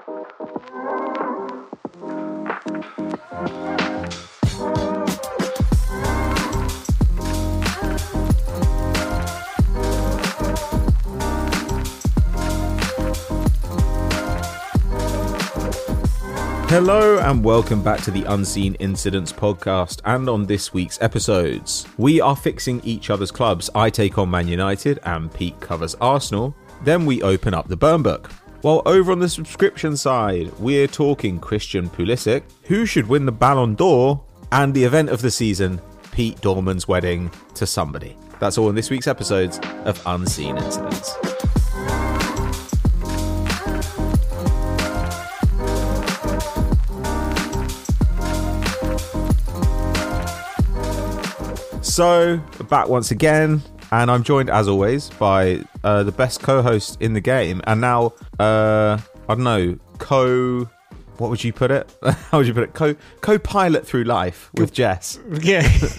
Hello and welcome back to the Unseen Incidents podcast, and on this week's episodes, we are fixing each other's clubs. I take on Man United and Pete covers Arsenal. Then we open up the burn book. While over on the subscription side, we're talking Christian Pulisic, who should win the Ballon d'Or, and the event of the season, Pete Dorman's wedding to somebody. That's all in this week's episodes of Unseen Incidents. So, back once again, and I'm joined as always by the best co-host in the game, and now, I don't know, what would you put it? How would you put it? Co-pilot through life with Jess. Yeah.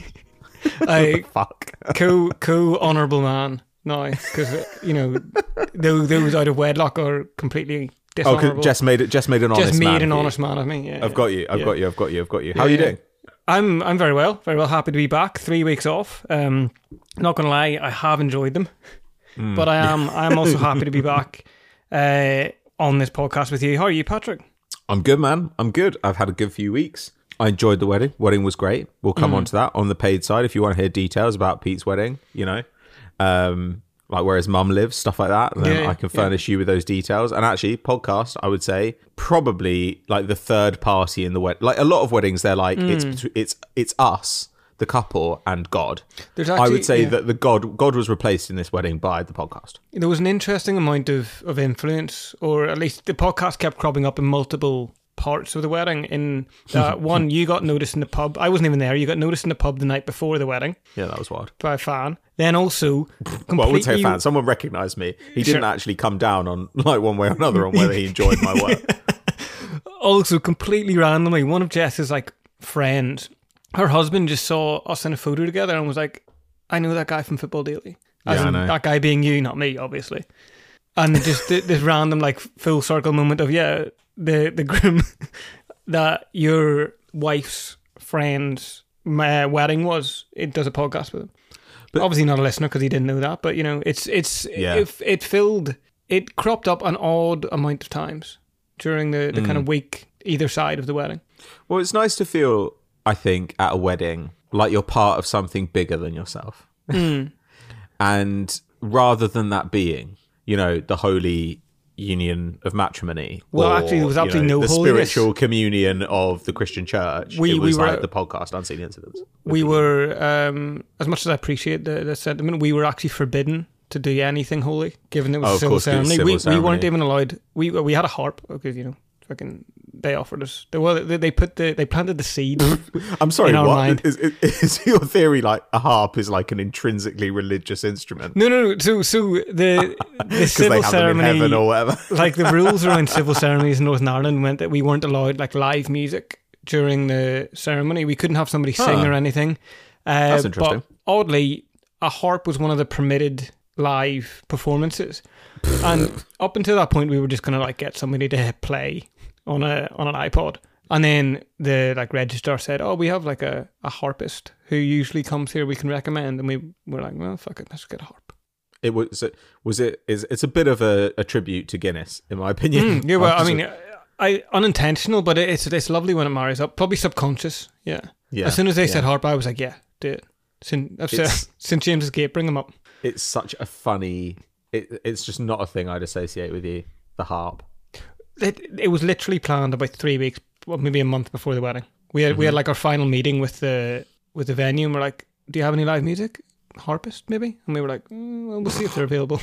Fuck. Co-honourable man now, because, you know, those out of wedlock are completely dishonourable. Oh, Jess made an honest man. Just made an honest man of me, yeah. I've got you. How are you doing? I'm very well. Happy to be back. 3 weeks off. Not gonna lie, I have enjoyed them, but I'm also happy to be back on this podcast with you. How are you, Patrick? I'm good, man. I'm good. I've had a good few weeks. I enjoyed the wedding. Wedding was great. We'll come on to that on the paid side if you want to hear details about Pete's wedding. You know, like where his mum lives, stuff like that. And then I can furnish you with those details. And actually, podcast, I would say, probably like the third party in the wedding. Like a lot of weddings, they're like it's us, the couple, and God. Actually, I would say that the God was replaced in this wedding by the podcast. There was an interesting amount of influence, or at least the podcast kept cropping up in multiple parts of the wedding. In one, you got noticed in the pub. I wasn't even there. You got noticed in the pub the night before the wedding. Yeah, that was wild. By a fan. Then also, well, I would say a fan. Someone recognised me. He didn't actually come down on like one way or another on whether he enjoyed my work. Also, completely randomly, one of Jess's like friends, her husband just saw us in a photo together and was like, "I know that guy from Football Daily." As in, that guy being you, not me, obviously. And just this random like full circle moment of the groom that your wife's friend's wedding was. It does a podcast with him. But obviously not a listener because he didn't know that. But you know, it cropped up an odd amount of times during the kind of week either side of the wedding. Well, it's nice to feel, I think, at a wedding like you're part of something bigger than yourself, and rather than that being, you know, the holy union of matrimony. Well, actually, there was absolutely no the holiness. Spiritual communion of the Christian church. It was like the podcast Unseen Incidents. We were, as much as I appreciate the sentiment, we were actually forbidden to do anything holy, given it was a civil ceremony. We weren't even allowed. We had a harp because, you know, fucking they offered us. They planted the seed. I'm sorry. In our what mind. Is your theory like a harp is like an intrinsically religious instrument? No. So the civil ceremony, in heaven or whatever. Like the rules around civil ceremonies in Northern Ireland meant that we weren't allowed like live music during the ceremony. We couldn't have somebody sing or anything. That's interesting. But oddly, a harp was one of the permitted live performances, and up until that point, we were just gonna like get somebody to play on an iPod, and then the like registrar said, "Oh, we have like a harpist who usually comes here. We can recommend," and we were like, "Well, fuck it, let's get a harp." It's a bit of a tribute to Guinness, in my opinion. Yeah, well, I mean, I unintentional, but it's lovely when it marries up. Probably subconscious. Yeah. As soon as they said harp, I was like, yeah, do it. Since James's Gate, bring them up. It's such a funny. It's just not a thing I'd associate with you. The harp. It was literally planned about 3 weeks, well, maybe a month before the wedding. We had like our final meeting with the venue, and we're like, "Do you have any live music? Harpist, maybe?" And we were like, well, "We'll see if they're available."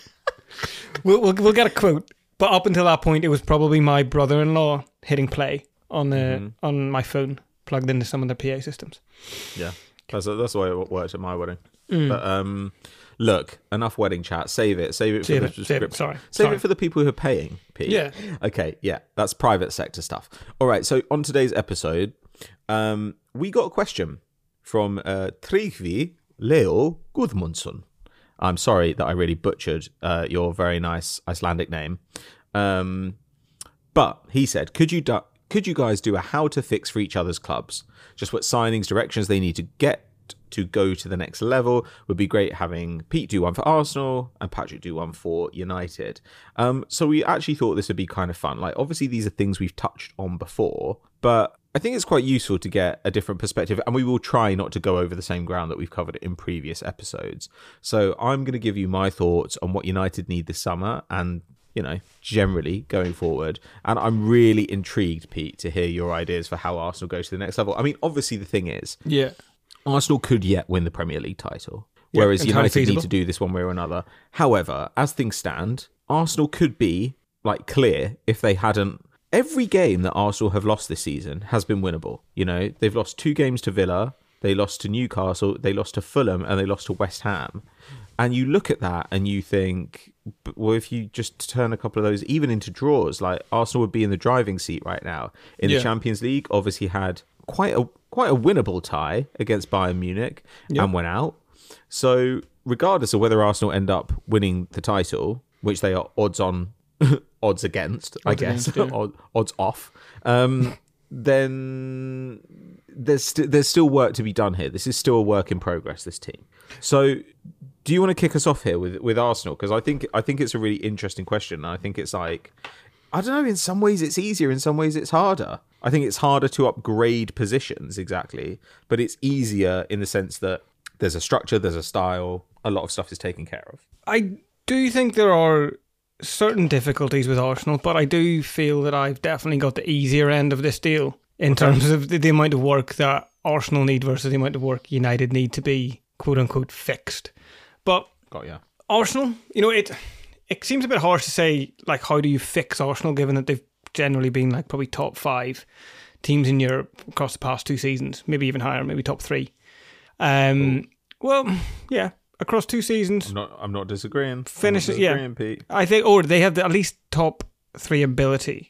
we'll get a quote. But up until that point, it was probably my brother-in-law hitting play on my phone, plugged into some of their PA systems. Yeah, that's the way it worked at my wedding. But look, enough wedding chat. Save it for the subscription. Save it for the people who are paying, Pete. Yeah. Okay, yeah, that's private sector stuff. All right, so on today's episode, we got a question from Tryggvi Leo Gudmundsson. I'm sorry that I really butchered your very nice Icelandic name. But he said, could you guys do a how to fix for each other's clubs? Just what signings, directions they need to get to go to the next level. Would be great having Pete do one for Arsenal and Patrick do one for United. So we actually thought this would be kind of fun. Like, obviously these are things we've touched on before, but I think it's quite useful to get a different perspective, and we will try not to go over the same ground that we've covered in previous episodes. So I'm going to give you my thoughts on what United need this summer and, you know, generally going forward. And I'm really intrigued, Pete, to hear your ideas for how Arsenal go to the next level. I mean, obviously the thing is, Arsenal could yet win the Premier League title, whereas United need to do this one way or another. However, as things stand, Arsenal could be like clear if they hadn't. Every game that Arsenal have lost this season has been winnable. You know, they've lost 2 games to Villa, they lost to Newcastle, they lost to Fulham, and they lost to West Ham. And you look at that and you think, well, if you just turn a couple of those even into draws, like Arsenal would be in the driving seat right now. In the Champions League, obviously had quite a winnable tie against Bayern Munich and went out. So regardless of whether Arsenal end up winning the title, which they are odds against, I guess, odds off, then there's still work to be done here. This is still a work in progress, this team. So do you want to kick us off here with Arsenal? Because I think it's a really interesting question. I think it's like, I don't know, in some ways it's easier, in some ways it's harder. I think it's harder to upgrade positions, exactly, but it's easier in the sense that there's a structure, there's a style, a lot of stuff is taken care of. I do think there are certain difficulties with Arsenal, but I do feel that I've definitely got the easier end of this deal in terms of the amount of work that Arsenal need versus the amount of work United need to be quote-unquote fixed. But Arsenal, you know, it seems a bit harsh to say, like, how do you fix Arsenal given that they've generally been like probably top 5 teams in Europe across the past 2 seasons, maybe even higher, maybe top 3. Well, yeah, across 2 seasons. I'm not disagreeing. Pete. I think, they have at least top 3 ability.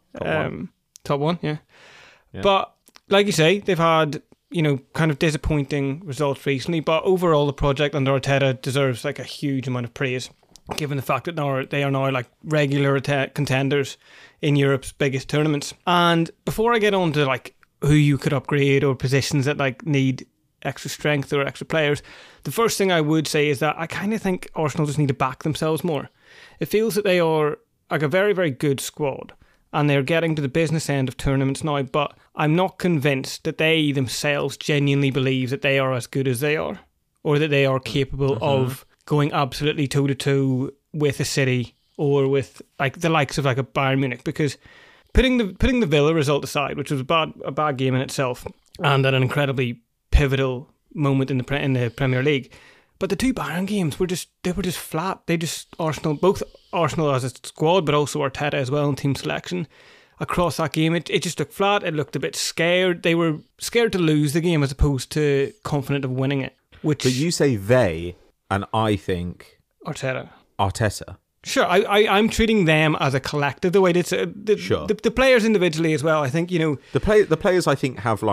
Top one, yeah. But like you say, they've had, you know, kind of disappointing results recently, but overall the project under Arteta deserves like a huge amount of praise, given the fact that they are now like regular contenders in Europe's biggest tournaments. And before I get on to like who you could upgrade or positions that like need extra strength or extra players, the first thing I would say is that I kind of think Arsenal just need to back themselves more. It feels that they are like a very, very good squad and they're getting to the business end of tournaments now, but I'm not convinced that they themselves genuinely believe that they are as good as they are, or that they are capable of going absolutely toe-to-toe with a City or with like the likes of like a Bayern Munich. Because putting the Villa result aside, which was a bad game in itself and at an incredibly pivotal moment in the Premier League, but the 2 Bayern games were just flat. Both Arsenal as a squad, but also Arteta as well in team selection across that game, it just looked flat. It looked a bit scared. They were scared to lose the game as opposed to confident of winning it. But you say they, and I think Arteta. Sure, I'm treating them as a collective. The way the players individually as well. I think, you know, the players I think have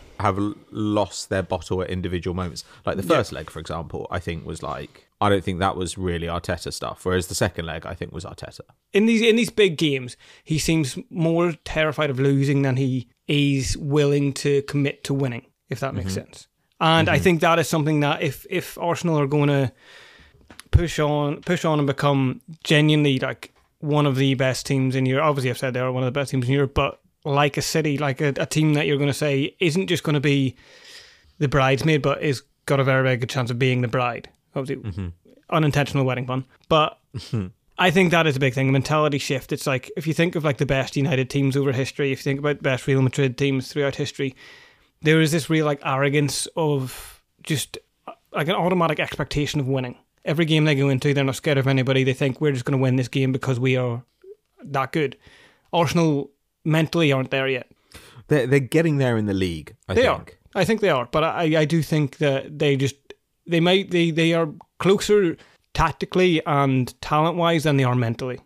lost their bottle at individual moments. Like the first leg, for example, I think was like, I don't think that was really Arteta stuff. Whereas the second leg, I think was Arteta. In these big games, he seems more terrified of losing than he is willing to commit to winning, if that makes sense. And I think that is something that if Arsenal are going to push on and become genuinely like one of the best teams in Europe. Obviously, I've said they are one of the best teams in Europe, but like a City, like a team that you're going to say isn't just going to be the bridesmaid, but is got a very, very good chance of being the bride. Obviously, unintentional wedding pun. But I think that is a big thing, a mentality shift. It's like, if you think of like the best United teams over history, if you think about the best Real Madrid teams throughout history, there is this real like arrogance of just like an automatic expectation of winning. Every game they go into, they're not scared of anybody. They think we're just going to win this game because we are that good. Arsenal mentally aren't there yet. They're getting there in the league. I think they are, but I do think that they are closer tactically and talent wise than they are mentally.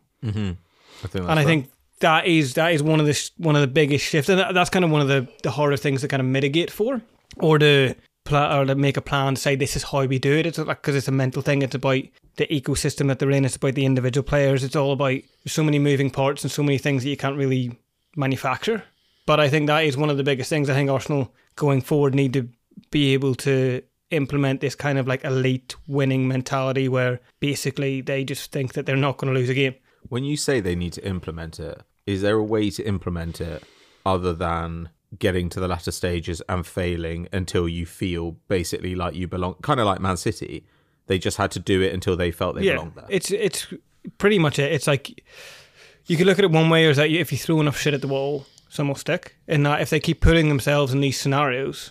I think that is one of the biggest shifts, and that's kind of one of the harder things to kind of mitigate for, or to or to make a plan to say this is how we do it. It's like, because it's a mental thing. It's about the ecosystem that they're in. It's about the individual players. It's all about, there's so many moving parts and so many things that you can't really manufacture. But I think that is one of the biggest things. I think Arsenal going forward need to be able to implement this kind of like elite winning mentality where basically they just think that they're not going to lose a game. When you say they need to implement it, is there a way to implement it other than getting to the latter stages and failing until you feel basically like you belong? Kind of like Man City. They just had to do it until they felt they belonged there. It's pretty much it. It's like, you could look at it one way, or is that if you throw enough shit at the wall, some will stick. And that if they keep putting themselves in these scenarios,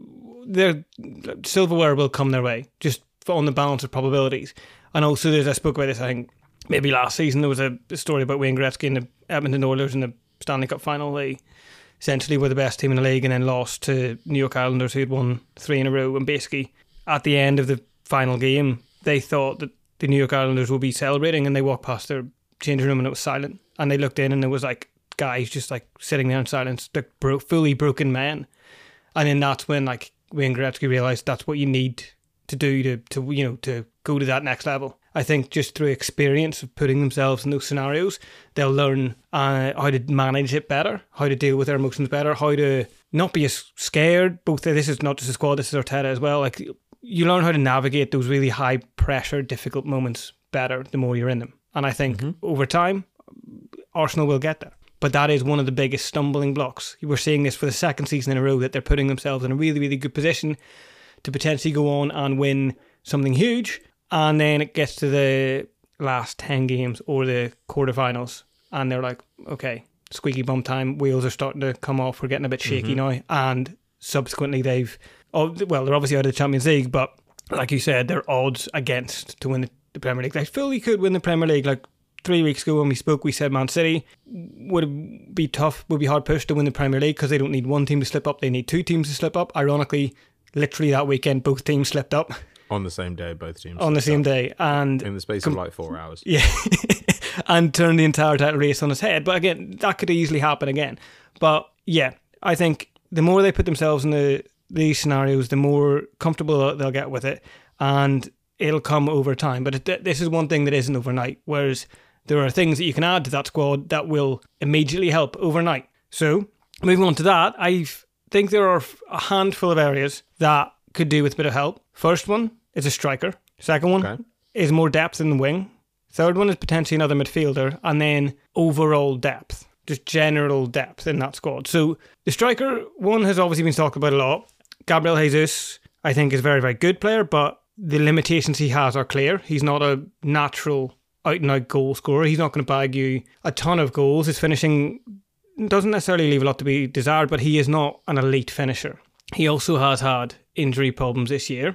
their silverware will come their way, just on the balance of probabilities. And also, I spoke about this, I think, maybe last season, there was a story about Wayne Gretzky and the Edmonton Oilers in the Stanley Cup final. They essentially were the best team in the league and then lost to New York Islanders, who had won 3 in a row. And basically, at the end of the final game, they thought that the New York Islanders would be celebrating, and they walked past their changing room and it was silent. And they looked in and there was like guys just like sitting there in silence, like fully broken men. And then that's when like Wayne Gretzky realised that's what you need to do to go to that next level. I think just through experience of putting themselves in those scenarios, they'll learn how to manage it better, how to deal with their emotions better, how to not be as scared. Both this is not just a squad, this is Arteta as well. Like, you learn how to navigate those really high pressure, difficult moments better the more you're in them. And I think over time, Arsenal will get there. But that is one of the biggest stumbling blocks. We're seeing this for the second season in a row, that they're putting themselves in a really, really good position to potentially go on and win something huge. And then it gets to the last 10 games or the quarterfinals, and they're like, okay, squeaky bum time, wheels are starting to come off, we're getting a bit shaky now. And subsequently they're obviously out of the Champions League, but like you said, they're odds against to win the Premier League. They fully could win the Premier League. Like 3 weeks ago when we spoke, we said Man City would be hard pushed to win the Premier League because they don't need one team to slip up, they need 2 teams to slip up. Ironically, literally that weekend, both teams slipped up. On the same day, both teams. On the same day. And in the space of like 4 hours. Yeah. And turned the entire title race on its head. But again, that could easily happen again. But yeah, I think the more they put themselves in these scenarios, the more comfortable they'll get with it. And it'll come over time. But this is one thing that isn't overnight. Whereas there are things that you can add to that squad that will immediately help overnight. So, moving on to that, I think there are a handful of areas that could do with a bit of help. First one is a striker. Second one is more depth in the wing. Third one is potentially another midfielder. And then overall depth, just general depth in that squad. So the striker one has obviously been talked about a lot. Gabriel Jesus, I think, is a very, very good player, but the limitations he has are clear. He's not a natural out-and-out goal scorer. He's not going to bag you a ton of goals. His finishing doesn't necessarily leave a lot to be desired, but he is not an elite finisher. He also has had injury problems this year.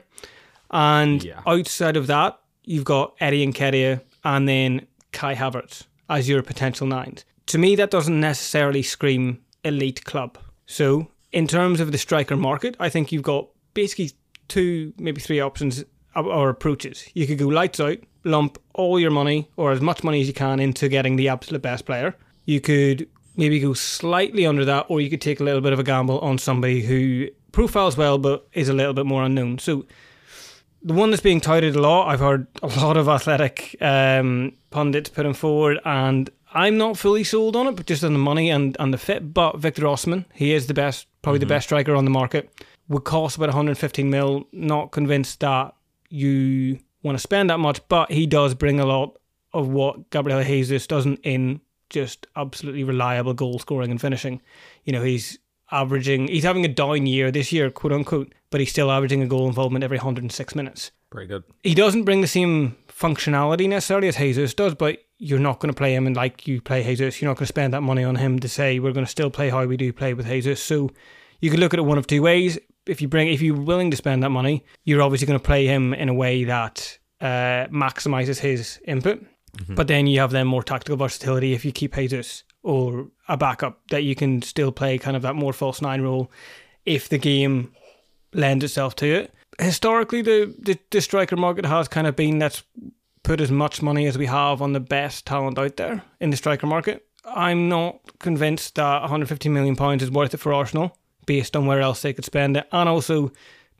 And outside of that, you've got Eddie Nketiah and then Kai Havertz as your potential nines. To me, that doesn't necessarily scream elite club. So, in terms of the striker market, I think you've got basically 2, maybe 3 options or approaches. You could go lights out, lump all your money or as much money as you can into getting the absolute best player. You could maybe go slightly under that, or you could take a little bit of a gamble on somebody who profiles well but is a little bit more unknown. So the one that's being touted a lot, I've heard a lot of athletic pundits put him forward, and I'm not fully sold on it, but just on the money and the fit. But Victor Osimhen, he is the best, probably the best striker on the market, would cost about 115 mil. Not convinced that you want to spend that much, but he does bring a lot of what Gabriel Jesus doesn't in just absolutely reliable goal scoring and finishing. You know, he's having a down year this year, quote unquote, but he's still averaging a goal involvement every 106 minutes. Pretty good. He doesn't bring the same functionality necessarily as Jesus does, but you're not going to play him and like you play Jesus. You're not going to spend that money on him to say we're going to still play how we do play with Jesus. So you could look at it one of 2 ways. If you're willing to spend that money, you're obviously going to play him in a way that maximizes his input. But then you have then more tactical versatility if you keep Jesus, or a backup that you can still play kind of that more false 9 role if the game lends itself to it. Historically, the striker market has kind of been, let's put as much money as we have on the best talent out there in the striker market. I'm not convinced that £150 million is worth it for Arsenal based on where else they could spend it, and also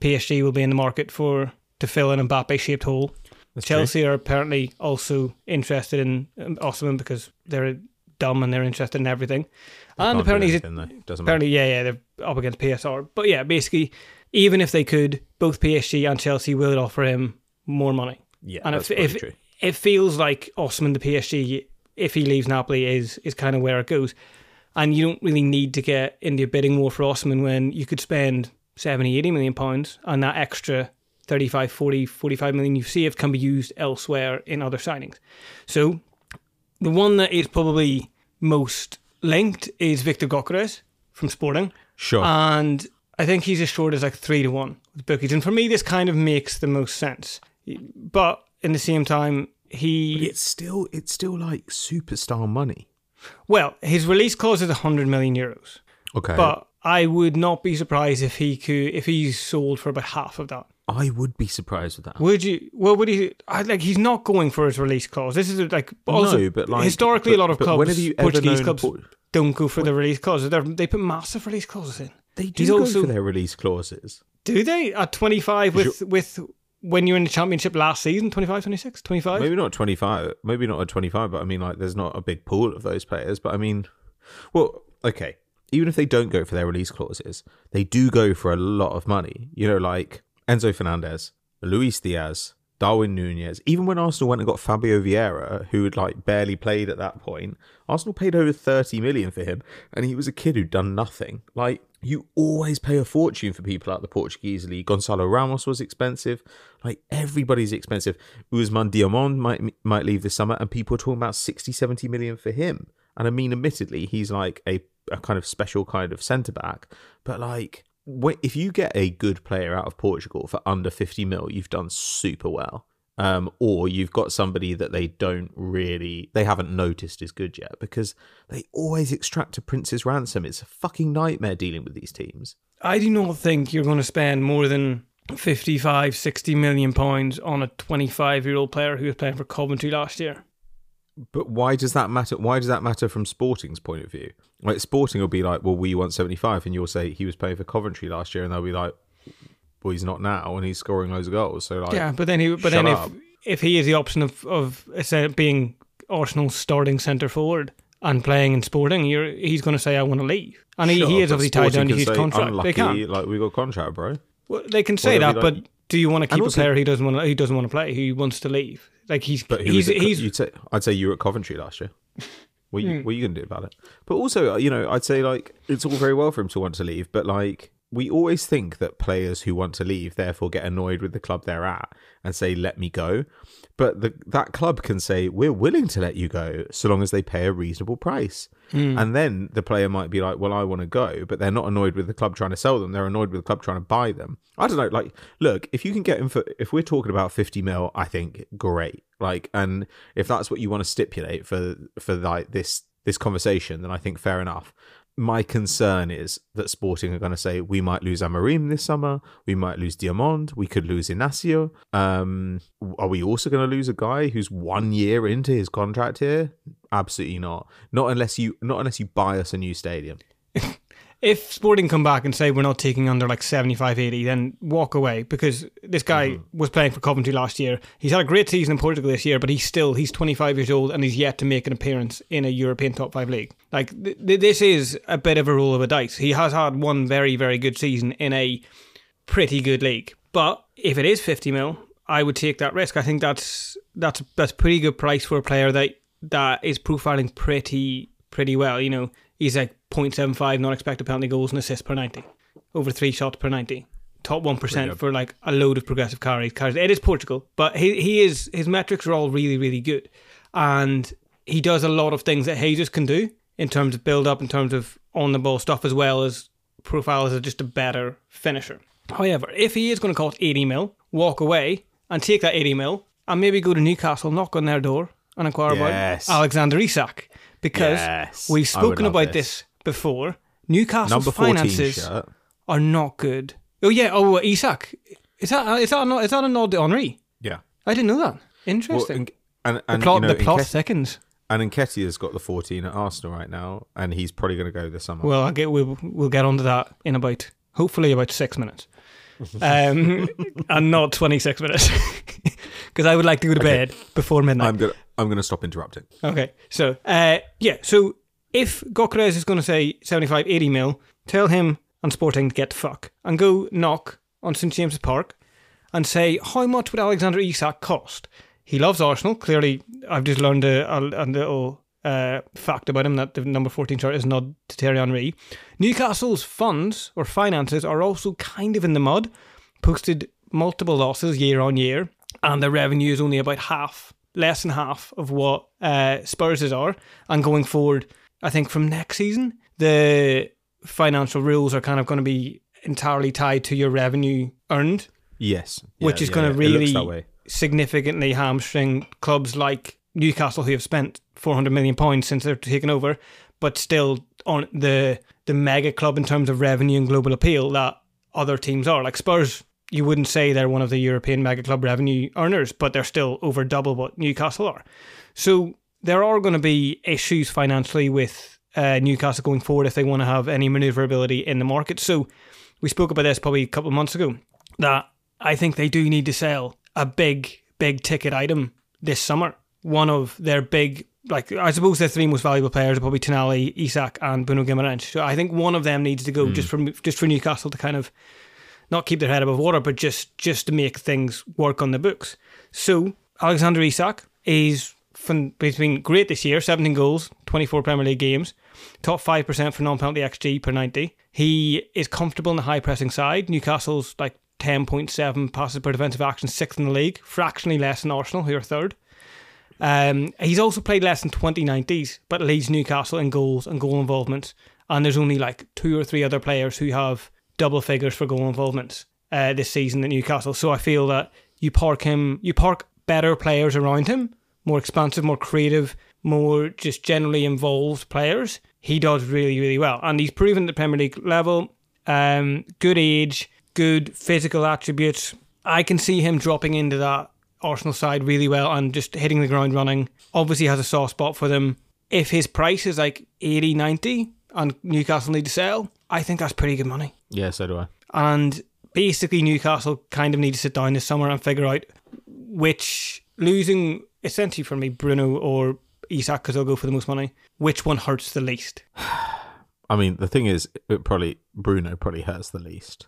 PSG will be in the market to fill in Mbappe-shaped hole. That's Chelsea true. are apparently also interested in Osimhen because they're dumb and they're interested in everything. And apparently, doesn't matter. Yeah, they're up against PSR. But yeah, basically, even if they could, both PSG and Chelsea will offer him more money. Yeah, and that's true. It feels like Osimhen to PSG, if he leaves Napoli, is kind of where it goes. And you don't really need to get into a bidding war for Osimhen when you could spend 70, 80 million pounds, and that extra 35, 40, 45 million you've saved can be used elsewhere in other signings. So the one that is probably most linked is Victor Gyökeres from Sporting. Sure. And I think he's as short as like 3-1 with bookies. And for me, this kind of makes the most sense. But in the same time, But it's still like superstar money. Well, his release clause is 100 million euros. Okay. But I would not be surprised if he's sold for about half of that. I would be surprised with that. Would you? Well, would he? He's not going for his release clause. This is like also no, but like historically a lot of clubs, Portuguese clubs, known don't go for the release clauses. They put massive release clauses in. They do go for their release clauses. Do they? At 25 with when you're in the championship last season, 25, 26, 25? Maybe not 25. Maybe not at 25, but I mean, like, there's not a big pool of those players. But I mean, well, okay. Even if they don't go for their release clauses, they do go for a lot of money. You know, like Enzo Fernandez, Luis Diaz, Darwin Nunez. Even when Arsenal went and got Fabio Vieira, who had like barely played at that point, Arsenal paid over 30 million for him, and he was a kid who'd done nothing. Like, you always pay a fortune for people out the Portuguese league. Gonçalo Ramos was expensive. Like, everybody's expensive. Ousmane Diamond might leave this summer, and people are talking about 60, 70 million for him. And I mean, admittedly, he's like a kind of special kind of centre-back. But like, if you get a good player out of Portugal for under 50 mil, you've done super well. Or you've got somebody that they haven't noticed is good yet, because they always extract a prince's ransom. It's a fucking nightmare dealing with these teams. I do not think you're going to spend more than 55, 60 million pounds on a 25-year-old player who was playing for Coventry last year. But why does that matter? Why does that matter from Sporting's point of view? Like, Sporting will be like, well, we want 75, and you'll say he was playing for Coventry last year, and they'll be like, well, he's not now, and he's scoring loads of goals. So like, yeah, but then if he is the option of being Arsenal's starting centre forward and playing in Sporting, he's going to say, I want to leave, and he is obviously tied down to his contract. Unlucky, they can, like, we got a contract, bro. Well, they can say that, but do you want to keep a player who doesn't want to play, who wants to leave? Like I'd say you were at Coventry last year. What are you going to do about it? But also, you know, I'd say, like, it's all very well for him to want to leave, but like, we always think that players who want to leave therefore get annoyed with the club they're at and say, let me go. But that club can say, we're willing to let you go so long as they pay a reasonable price. And then the player might be like, well, I want to go, but they're not annoyed with the club trying to sell them. They're annoyed with the club trying to buy them. I don't know. Like, look, if you can get him if we're talking about 50 mil, I think great. Like, and if that's what you want to stipulate for like this conversation, then I think fair enough. My concern is that Sporting are going to say, we might lose Amorim this summer, we might lose Diamond, we could lose Inacio. Are we also going to lose a guy who's 1 year into his contract here? Absolutely not. Not unless you buy us a new stadium. If Sporting come back and say we're not taking under like 75, 80, then walk away, because this guy was playing for Coventry last year. He's had a great season in Portugal this year, but he's 25 years old and he's yet to make an appearance in a European top 5 league. Like, this is a bit of a roll of a dice. He has had one very, very good season in a pretty good league. But if it is 50 mil, I would take that risk. I think that's pretty good price for a player that is profiling pretty well. You know, he's like 0.75 non-expected penalty goals and assists per 90, over 3 shots per 90, top 1% for like a load of progressive carries. It is Portugal, but his metrics are all really, really good, and he does a lot of things that Jesus can do in terms of build up, in terms of on the ball stuff, as well as profile as just a better finisher. However, if he is going to cost 80 mil, walk away and take that 80 mil and maybe go to Newcastle, knock on their door and inquire about Alexander Isak. Because we've spoken about this before. Newcastle's finances are not good. Oh yeah, Isak. Is that a nod to Henry? Yeah. I didn't know that. Interesting. Well, the plot thickens. And Nketiah's got the 14 at Arsenal right now, and he's probably going to go this summer. Well, we'll get onto that in hopefully about 6 minutes. and not 26 minutes, because I would like to go to bed before midnight. I'm gonna stop interrupting. Okay, so so if Gyökeres is going to say 75, 80 mil, tell him and Sporting to get the fuck and go knock on St James's Park and say, how much would Alexander Isak cost? He loves Arsenal. Clearly, I've just learned a little fact about him, that the number 14 shirt is not to Thierry Henry. Newcastle's funds or finances are also kind of in the mud, posted multiple losses year on year, and the revenue is only about less than half of what Spurs' are. And going forward, I think from next season, the financial rules are kind of going to be entirely tied to your revenue earned. Yes. Which is going to really significantly hamstring clubs like Newcastle, who have spent £400 million since they're taken over, but still on the mega club in terms of revenue and global appeal that other teams are. Like Spurs, you wouldn't say they're one of the European mega club revenue earners, but they're still over double what Newcastle are. So there are going to be issues financially with Newcastle going forward if they want to have any manoeuvrability in the market. So we spoke about this probably a couple of months ago, that I think they do need to sell a big ticket item this summer. One of their big, I suppose their three most valuable players are probably Tonali, Isak and Bruno Guimaraes. So I think one of them needs to go just for Newcastle to kind of not keep their head above water, but just to make things work on the books. So Alexander Isak he's been great this year, 17 goals, 24 Premier League games, top 5% for non-penalty XG per 90. He is comfortable in the high-pressing side. Newcastle's 10.7 passes per defensive action, 6th in the league, fractionally less than Arsenal, who are 3rd. He's also played less than 20 90s, but leads Newcastle in goals and goal involvements. And there's only 2 or 3 other players who have double figures for goal involvements this season at Newcastle. So I feel that you park better players around him, more expansive, more creative, more just generally involved players. He does really, really well. And he's proven at the Premier League level, good age, good physical attributes. I can see him dropping into that Arsenal side really well and just hitting the ground running. Obviously has a soft spot for them. If his price is 80, 90 and Newcastle need to sell, I think that's pretty good money. Yeah, so do I. And basically Newcastle kind of need to sit down this summer and figure out which, losing essentially for me Bruno or Isak, because they'll go for the most money, which one hurts the least. I mean, the thing is, Bruno probably hurts the least.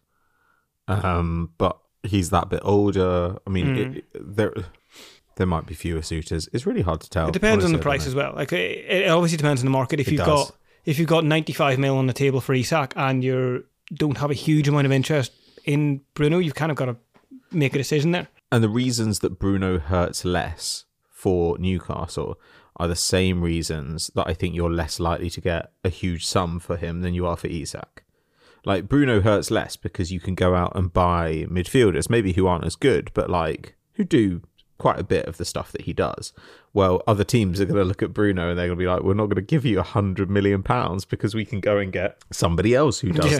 But he's that bit older. I mean, there might be fewer suitors. It's really hard to tell. It depends on the price as well. It obviously depends on the market. If you've got 95 mil on the table for Isak and you don't have a huge amount of interest in Bruno, you've kind of got to make a decision there. And the reasons that Bruno hurts less for Newcastle are the same reasons that I think you're less likely to get a huge sum for him than you are for Isak. Bruno hurts less because you can go out and buy midfielders, maybe who aren't as good, but who do quite a bit of the stuff that he does. Well, other teams are going to look at Bruno and they're going to be like, we're not going to give you £100 million because we can go and get somebody else who does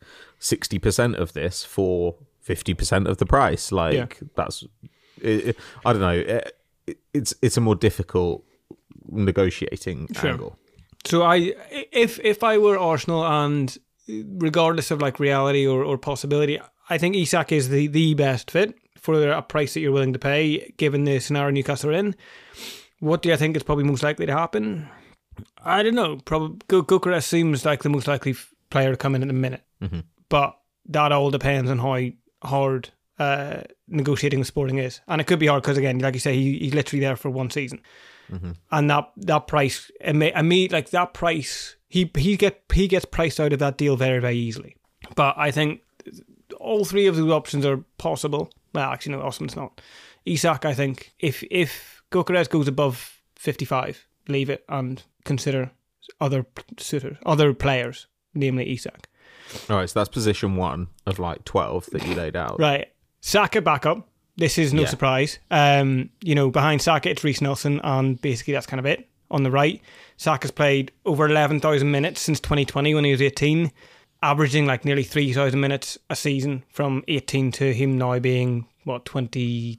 60% of this for 50% of the price. That's, I don't know. It's a more difficult negotiating angle. So if I were Arsenal, and regardless of reality or possibility, I think Isak is the best fit for a price that you're willing to pay, given the scenario Newcastle are in. What do I think is probably most likely to happen? I don't know. Probably Gyökeres seems like the most likely player to come in at the minute. Mm-hmm. But that all depends on how hard negotiating with Sporting is. And it could be hard because, again, like you say, he's literally there for one season. Mm-hmm. And that price, that price, he gets priced out of that deal very, very easily. But I think all three of those options are possible. Well, actually, no, Osman's not. Isak, I think, if Gyökeres goes above 55, leave it and consider other players, namely Isak. All right, so that's position 1 of 12 that you laid out. Right. Saka backup. This is no surprise. Behind Saka, it's Reece Nelson, and basically that's kind of it. On the right, Saka's played over 11,000 minutes since 2020 when he was 18, averaging nearly 3,000 minutes a season from 18 to him now being, 22?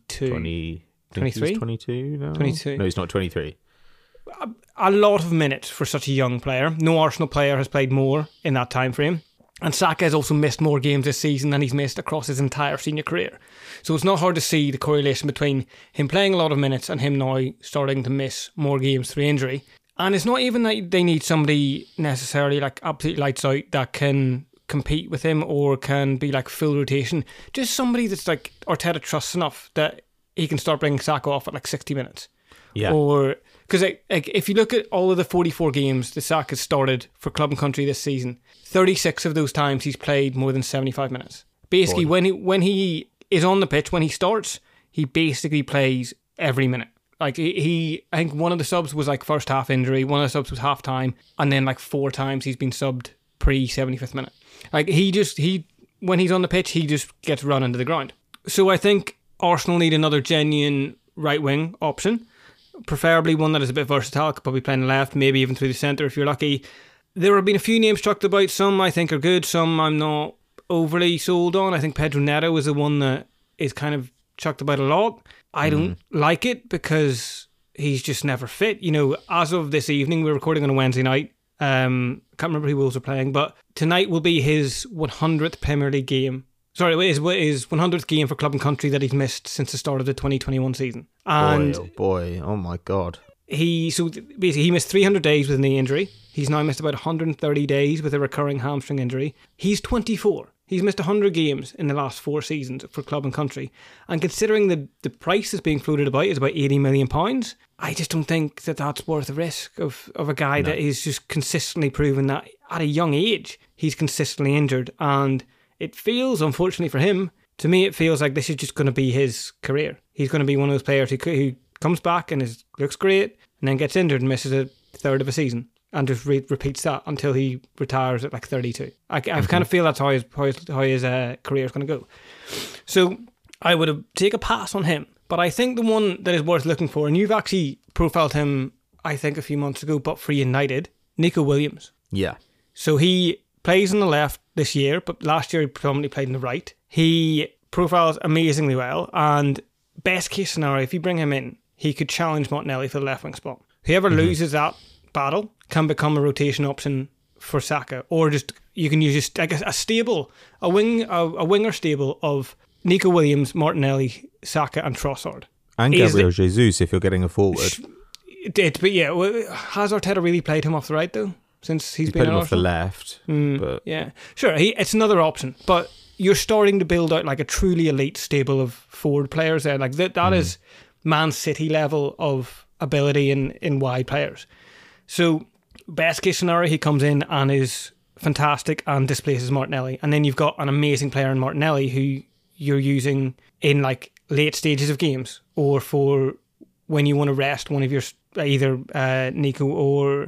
23? 22 now? 22. No, he's not 23. A lot of minutes for such a young player. No Arsenal player has played more in that time frame. And Saka has also missed more games this season than he's missed across his entire senior career. So it's not hard to see the correlation between him playing a lot of minutes and him now starting to miss more games through injury. And it's not even that they need somebody necessarily like absolutely lights out that can compete with him or can be like full rotation. Just somebody that's like Arteta trusts enough that he can start bringing Saka off at like 60 minutes. Yeah. Or because like, if you look at all of the 44 games that Saka started for club and country this season, 36 of those times he's played more than 75 minutes. Basically, when he is on the pitch, when he starts, he basically plays every minute. Like I think one of the subs was like first half injury, one of the subs was half time, and then like 4 times he's been subbed pre 75th minute. Like when he's on the pitch, he just gets run into the ground. So I think Arsenal need another genuine right wing option, preferably one that is a bit versatile, could probably play on the left, maybe even through the centre if you're lucky. There have been a few names chucked about. Some I think are good, some I'm not overly sold on. I think Pedro Neto is the one that is kind of chucked about a lot. I don't like it because he's just never fit. You know, as of this evening, we're recording on a Wednesday night. Can't remember who Wolves are playing, but tonight will be his 100th Premier League game. Sorry, his 100th game for club and country that he's missed since the start of the 2021 season. And oh my God. He missed 300 days with a knee injury. He's now missed about 130 days with a recurring hamstring injury. He's 24. He's missed 100 games in the last 4 seasons for club and country. And considering the price that's being floated about is about £80 million, I just don't think that that's worth the risk of a guy that is just consistently proven that at a young age he's consistently injured. And it feels, unfortunately for him, to me it feels like this is just going to be his career. He's going to be one of those players who comes back and looks great and then gets injured and misses a third of a season and just repeats that until he retires at like 32. I kind of feel that's how his career is going to go. So I would take a pass on him. But I think the one that is worth looking for, and you've actually profiled him, I think, a few months ago, but for United, Nico Williams. Yeah. So he plays on the left this year, but last year he predominantly played on the right. He profiles amazingly well, and best case scenario, if you bring him in, he could challenge Martinelli for the left wing spot. Whoever loses that battle can become a rotation option for Saka, or just you can use just, I guess, a winger stable of Nico Williams, Martinelli, Saka, and Trossard, and Gabriel Jesus if you're getting a forward. But yeah, has Arteta really played him off the right though? Since he's been played him off the left, but yeah, sure, it's another option, but you're starting to build out like a truly elite stable of forward players there. Like that is Man City level of ability in wide players. So best case scenario, he comes in and is fantastic and displaces Martinelli, and then you've got an amazing player in Martinelli who you're using in like late stages of games or for when you want to rest one of your either Nico or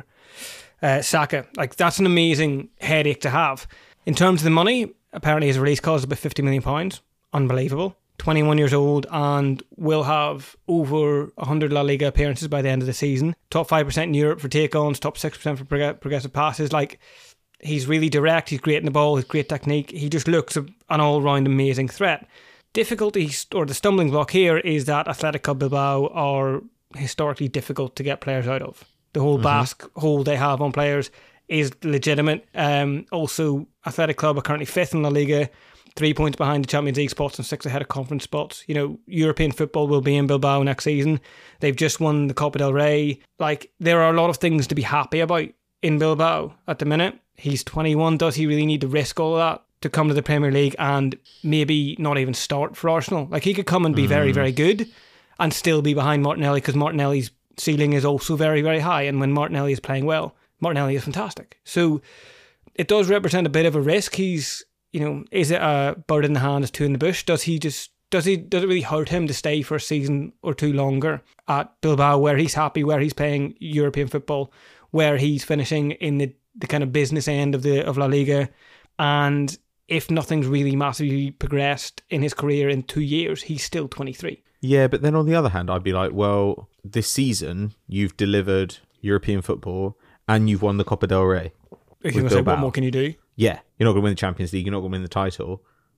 Saka. Like that's an amazing headache to have. In terms of the money, apparently his release cost is about £50 million. Unbelievable. 21 years old and will have over 100 La Liga appearances by the end of the season. Top 5% in Europe for take-ons, top 6% for progressive passes. Like, he's really direct, he's great in the ball, he's great technique. He just looks an all-round amazing threat. Difficulties, or the stumbling block here, is that Athletic Club Bilbao are historically difficult to get players out of. The whole Basque hold they have on players is legitimate. Also, Athletic Club are currently 5th in La Liga, 3 points behind the Champions League spots and 6 ahead of conference spots. You know, European football will be in Bilbao next season. They've just won the Copa del Rey. Like, there are a lot of things to be happy about in Bilbao at the minute. He's 21. Does he really need to risk all of that to come to the Premier League and maybe not even start for Arsenal? Like, he could come and be very, very good and still be behind Martinelli, because Martinelli's ceiling is also very, very high. And when Martinelli is playing well, Martinelli is fantastic. So it does represent a bit of a risk. He's, you know, is it a bird in the hand is two in the bush? Does it really hurt him to stay for a season or two longer at Bilbao, where he's happy, where he's playing European football, where he's finishing in the kind of business end of La Liga, and if nothing's really massively progressed in his career in 2 years, he's still 23. Yeah, but then on the other hand, I'd be like, well, this season you've delivered European football and you've won the Copa del Rey. What more can you do? Yeah, you're not going to win the Champions League, you're not going to win the title,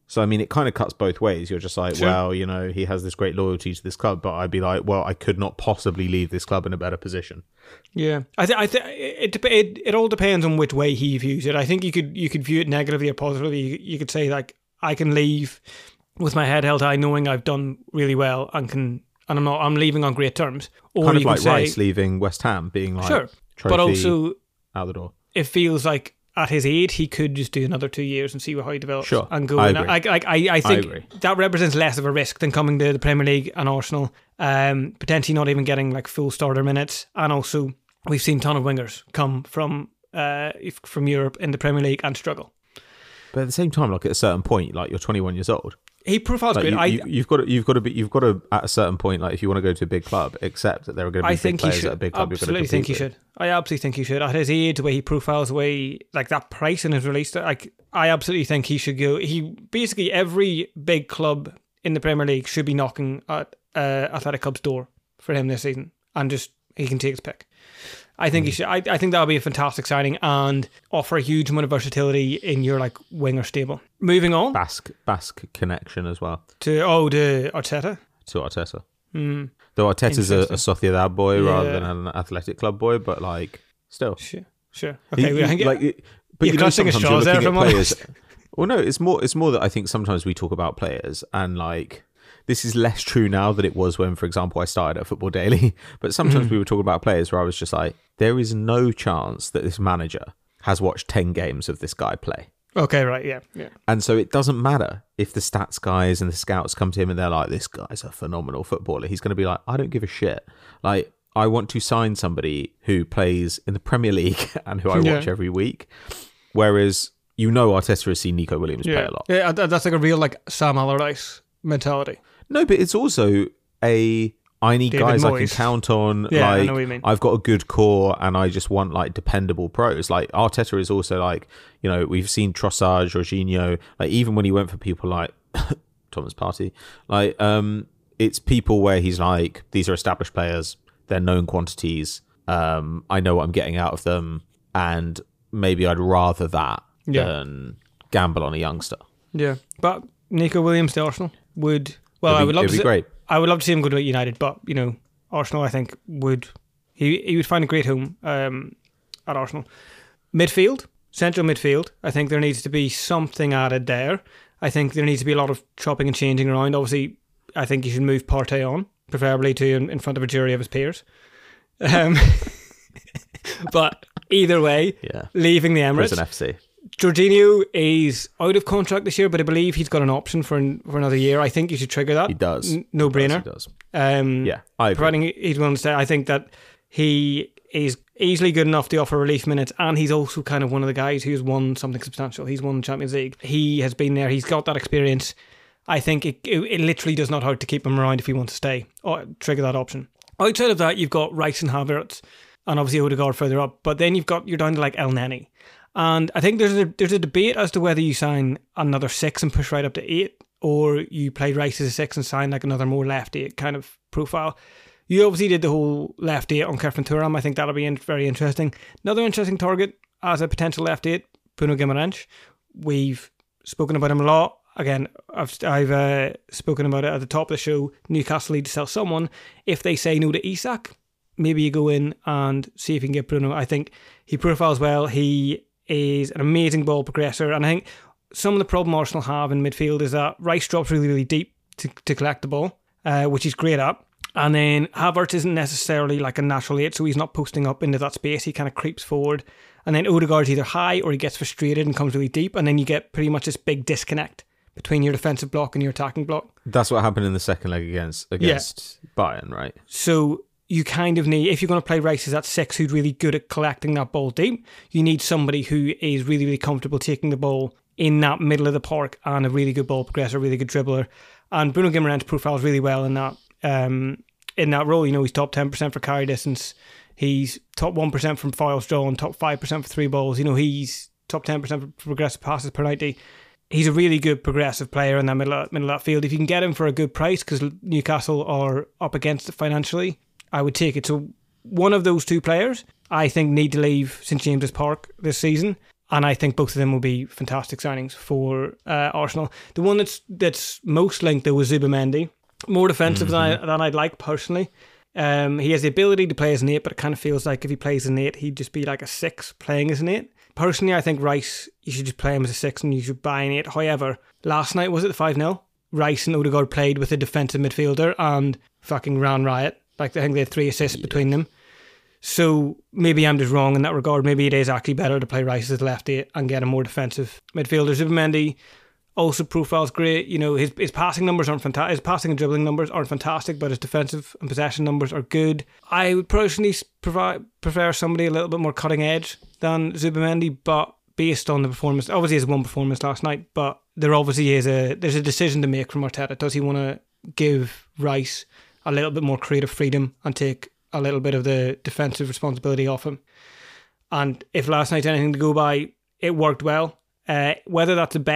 So, I mean, it kind of cuts both ways. You're just like, well, you know, he has this great loyalty to this club, but I'd be like, well, I could not possibly leave this club in a better position. Yeah, I think it all depends on which way he views it. I think you could view it negatively or positively. You could say, like, I can leave with my head held high, knowing I've done really well and I'm leaving on great terms. Or kind of you like could say, Rice leaving West Ham, being like, sure, trophy but also out the door. It feels like at his age, he could just do another 2 years and see how he develops. Sure, and go. I think that represents less of a risk than coming to the Premier League and Arsenal, potentially not even getting like full starter minutes. And also, we've seen a ton of wingers come from Europe in the Premier League and struggle. But at the same time, like at a certain point, like you're 21 years old. He profiles like great. You've got to at a certain point, like if you want to go to a big club, accept that there are going to be big players at a big club. Absolutely think he should. I absolutely think he should. At his age, the way he profiles, the way like that price in his release, like I absolutely think he should go. He basically every big club in the Premier League should be knocking at Athletic Club's door for him this season, and just he can take his pick. I think he should. I think that would be a fantastic signing and offer a huge amount of versatility in your like winger stable. Moving on, Basque connection as well to Arteta. To Arteta. Though Arteta's a Sociedad boy rather than an Athletic Club boy, but like still, sure. Okay, but you know, sometimes you're looking at players. Well, no, it's more that I think sometimes we talk about players and like. This is less true now than it was when, for example, I started at Football Daily. But sometimes we were talking about players where I was just like, there is no chance that this manager has watched 10 games of this guy play. Okay, right, yeah. And so it doesn't matter if the stats guys and the scouts come to him and they're like, this guy's a phenomenal footballer. He's going to be like, I don't give a shit. Like, I want to sign somebody who plays in the Premier League and who I watch every week. Whereas, you know, Arteta has seen Nico Williams play a lot. Yeah, that's like a real like Sam Allardyce mentality. No, but it's also I need David guys Moyes. I can count on. Yeah, like, I know what you mean. I've got a good core and I just want like dependable pros. Like Arteta is also like, you know, we've seen Trossard, Jorginho, like even when he went for people like Thomas Partey, like it's people where he's like, these are established players, they're known quantities, I know what I'm getting out of them, and maybe I'd rather that than gamble on a youngster. Yeah, but Nico Williams to Arsenal would... Well, I would love to see, great. I would love to see him go to United, but you know, Arsenal, I think he would find a great home at Arsenal. Central midfield. I think there needs to be something added there. I think there needs to be a lot of chopping and changing around. Obviously, I think you should move Partey on, preferably to in front of a jury of his peers. But either way, leaving the Emirates. Prison FC. Jorginho is out of contract this year, but I believe he's got an option for another year. I think you should trigger that. He does. No brainer. He does. I agree. Providing he's willing to stay. I think that he is easily good enough to offer relief minutes, and he's also kind of one of the guys who's won something substantial. He's won the Champions League. He has been there. He's got that experience. I think it literally does not hurt to keep him around if he wants to stay or trigger that option. Outside of that, you've got Rice and Havertz, and obviously Odegaard further up. But then you're down to like El Neni. And I think there's a debate as to whether you sign another 6 and push right up to 8, or you play Rice as a 6 and sign like another more left 8 kind of profile. You obviously did the whole left 8 on Kefren Turam. I think that'll be very interesting. Another interesting target as a potential left 8, Bruno Guimaraes. We've spoken about him a lot. Again, I've spoken about it at the top of the show. Newcastle need to sell someone. If they say no to Isak, maybe you go in and see if you can get Bruno. I think he profiles well. He is an amazing ball progressor, and I think some of the problem Arsenal have in midfield is that Rice drops really, really deep to collect the ball, which he's great at, and then Havertz isn't necessarily like a natural 8, so he's not posting up into that space. He kind of creeps forward, and then Odegaard's either high or he gets frustrated and comes really deep, and then you get pretty much this big disconnect between your defensive block and your attacking block. That's what happened in the second leg against Bayern, right? So you kind of need, if you're going to play Rice as that 6 who's really good at collecting that ball deep, you need somebody who is really, really comfortable taking the ball in that middle of the park and a really good ball progressor, really good dribbler. And Bruno Guimaraes profiles really well in that role. You know, he's top 10% for carry distance. He's top 1% from fouls drawn, top 5% for 3 balls. You know, he's top 10% for progressive passes per 90. He's a really good progressive player in that middle of that field. If you can get him for a good price, because Newcastle are up against it financially, I would take it. So one of those 2 players, I think, need to leave St James's Park this season. And I think both of them will be fantastic signings for Arsenal. The one that's most linked, though, was Zubimendi. More defensive than I'd like, personally. He has the ability to play as an 8, but it kind of feels like if he plays as an 8, he'd just be like a 6 playing as an 8. Personally, I think Rice, you should just play him as a 6 and you should buy an 8. However, last night, was it the 5-0? Rice and Odegaard played with a defensive midfielder and fucking ran riot. Like, I think they had 3 assists between them. So maybe I'm just wrong in that regard. Maybe it is actually better to play Rice as left 8 and get a more defensive midfielder. Zubimendi also profiles great. You know, his passing numbers aren't fantastic. His passing and dribbling numbers aren't fantastic, but his defensive and possession numbers are good. I would personally prefer somebody a little bit more cutting edge than Zubimendi, but based on the performance, obviously he has one performance last night, but there obviously is there's a decision to make from Arteta. Does he want to give Rice a little bit more creative freedom and take a little bit of the defensive responsibility off him? And if last night's anything to go by, it worked well. Whether that's the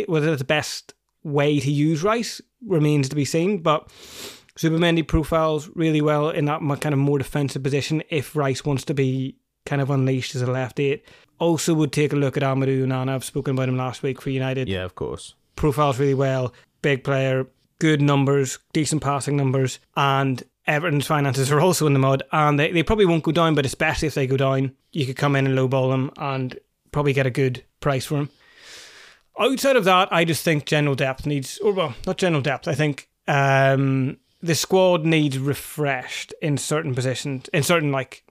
best way to use Rice remains to be seen, but Zubimendi profiles really well in that kind of more defensive position if Rice wants to be kind of unleashed as a left 8. Also would take a look at Amadou Onana. I've spoken about him last week for United. Yeah, of course. Profiles really well. Big player, good numbers, decent passing numbers, and Everton's finances are also in the mud, and they probably won't go down, but especially if they go down, you could come in and lowball them and probably get a good price for him. Outside of that, I just think general depth needs, or well, not general depth, I think the squad needs refreshed in certain positions, in certain, like,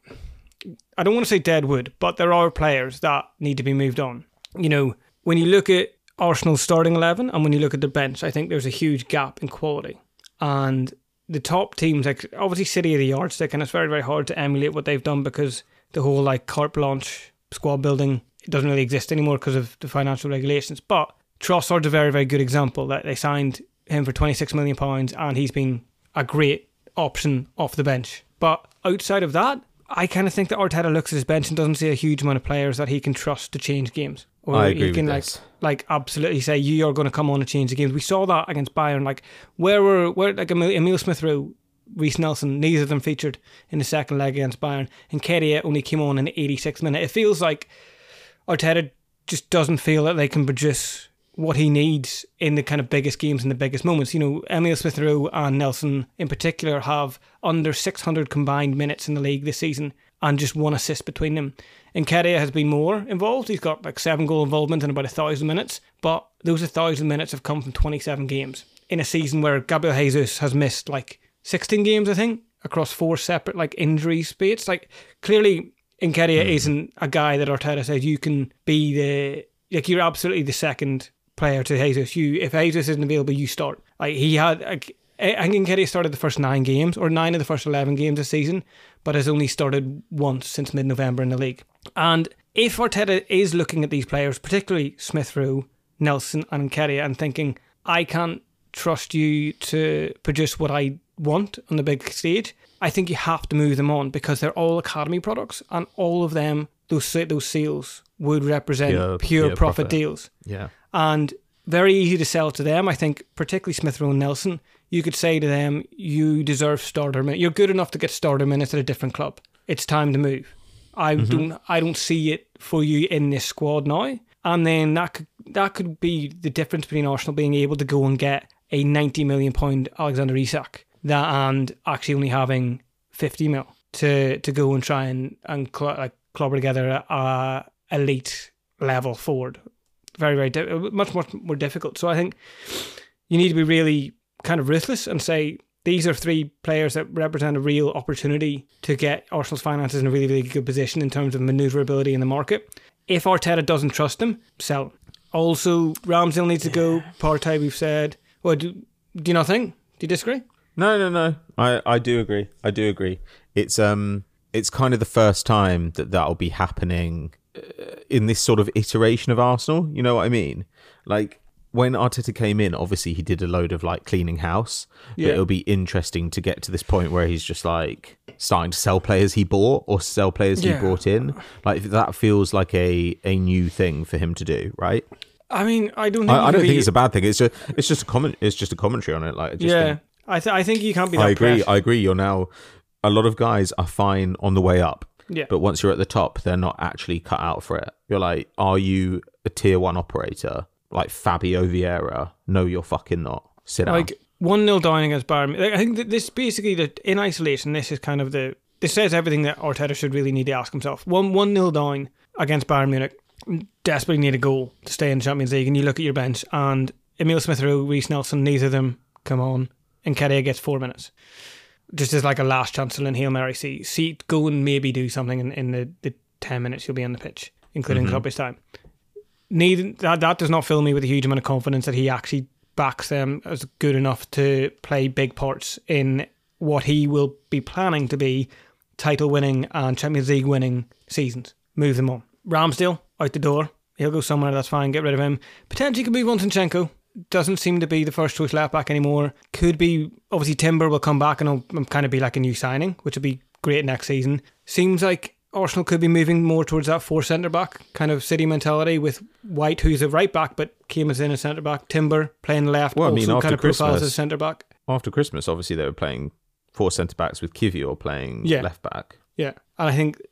I don't want to say dead wood, but there are players that need to be moved on. You know, when you look at Arsenal's starting 11 and when you look at the bench, I think there's a huge gap in quality. And the top teams, like obviously City are the yardstick, and it's very, very hard to emulate what they've done because the whole like carte blanche squad building, it doesn't really exist anymore because of the financial regulations. But Trossard's a very, very good example. That they signed him for £26 million and he's been a great option off the bench. But outside of that, I kind of think that Arteta looks at his bench and doesn't see a huge amount of players that he can trust to change games. Or I agree he can with this. like absolutely say you are going to come on and change the games. We saw that against Bayern. Like where like Emile Smith-Rowe, Reece Nelson, neither of them featured in the second leg against Bayern, and Kedia only came on in the 86th minute. It feels like Arteta just doesn't feel that they can produce what he needs in the kind of biggest games and the biggest moments. You know, Emile Smith-Rowe and Nelson in particular have under 600 combined minutes in the league this season and just 1 assist between them. Nketiah has been more involved. He's got like 7 goal involvement in about 1,000 minutes, but those 1,000 minutes have come from 27 games in a season where Gabriel Jesus has missed like 16 games, I think, across 4 separate like injury spates. Like clearly Nketiah isn't a guy that Arteta says you can be you're absolutely the second player to Jesus. If Jesus isn't available, you start. Like he had, I think Nketiah started the first 9 games or 9 of the first 11 games this season, but has only started once since mid-November in the league. And if Arteta is looking at these players, particularly Smith-Rowe, Nelson and Nketiah, and thinking, I can't trust you to produce what I want on the big stage, I think you have to move them on because they're all academy products and all of them, those sales would represent pure profit deals. Yeah. And very easy to sell to them. I think particularly Smith-Rowe and Nelson, you could say to them, you deserve starter minutes. You're good enough to get starter minutes at a different club. It's time to move. I don't see it for you in this squad now. And then that could be the difference between Arsenal being able to go and get a £90 million Alexander Isak and actually only having 50 mil to go and try and clobber together a elite level forward. Very, very much more difficult. So I think you need to be really kind of ruthless and say these are 3 players that represent a real opportunity to get Arsenal's finances in a really, really good position in terms of manoeuvrability in the market. If Arteta doesn't trust them, sell them. Also, Ramsdale needs to go. Partey, we've said. Well, do you not think? Do you disagree? No. I do agree. It's kind of the first time that'll be happening in this sort of iteration of Arsenal. You know what I mean? Like when Arteta came in, obviously he did a load of like cleaning house. But it'll be interesting to get to this point where he's just like starting to sell players he bought or sell players he brought in. Like that feels like a new thing for him to do, right? I mean, I don't think it's a bad thing. It's just a commentary on it. Like I think you can't be. I agree. You're now. A lot of guys are fine on the way up. Yeah. But once you're at the top, they're not actually cut out for it. You're like, are you a tier 1 operator? Like Fabio Vieira? No, you're fucking not. Sit down. Like 1-0 down against Bayern. I think that this basically, that in isolation, this is kind of this says everything that Arteta should really need to ask himself. 1-0 down against Bayern Munich. Desperately need a goal to stay in the Champions League, and you look at your bench and Emil Smith-Rowe, Reece Nelson, neither of them come on, and Nketiah gets 4 minutes. Just as like a last chance to Hail Mary. See, go and maybe do something in the 10 minutes you'll be on the pitch, including stoppage time. That does not fill me with a huge amount of confidence that he actually backs them as good enough to play big parts in what he will be planning to be title-winning and Champions League-winning seasons. Move them on. Ramsdale, out the door. He'll go somewhere, that's fine, get rid of him. Potentially could move on Zinchenko. Doesn't seem to be the first choice left back anymore. Could be, obviously Timber will come back and it'll kind of be like a new signing, which would be great next season. Seems like Arsenal could be moving more towards that 4 centre back kind of City mentality, with White, who's a right back but came as in a centre back. Timber playing left, well, I mean, also kind of profiles Christmas, as centre back. After Christmas, obviously they were playing 4 centre backs with Kivior playing left back. Yeah, and I think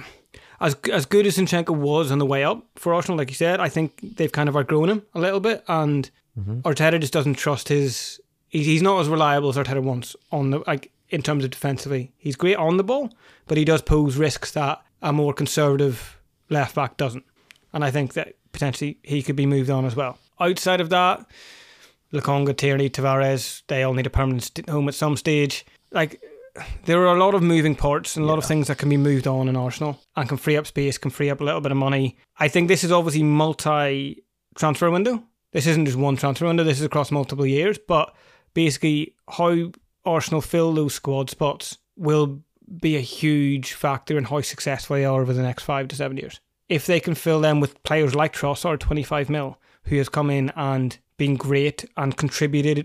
as good as Zinchenko was on the way up for Arsenal, like you said, I think they've kind of outgrown him a little bit, and Arteta just doesn't trust his. He's not as reliable as Arteta wants on the, like, in terms of defensively. He's great on the ball, but he does pose risks that a more conservative left back doesn't, and I think that potentially he could be moved on as well. Outside of that, Lokonga, Tierney, Tavares, they all need a permanent home at some stage. Like, there are a lot of moving parts and a lot of things that can be moved on in Arsenal and can free up space, can free up a little bit of money. I think this is obviously multi-transfer window. This isn't just one transfer window, this is across multiple years, but basically how Arsenal fill those squad spots will be a huge factor in how successful they are over the next 5 to 7 years. If they can fill them with players like Trossard, 25 mil, who has come in and been great and contributed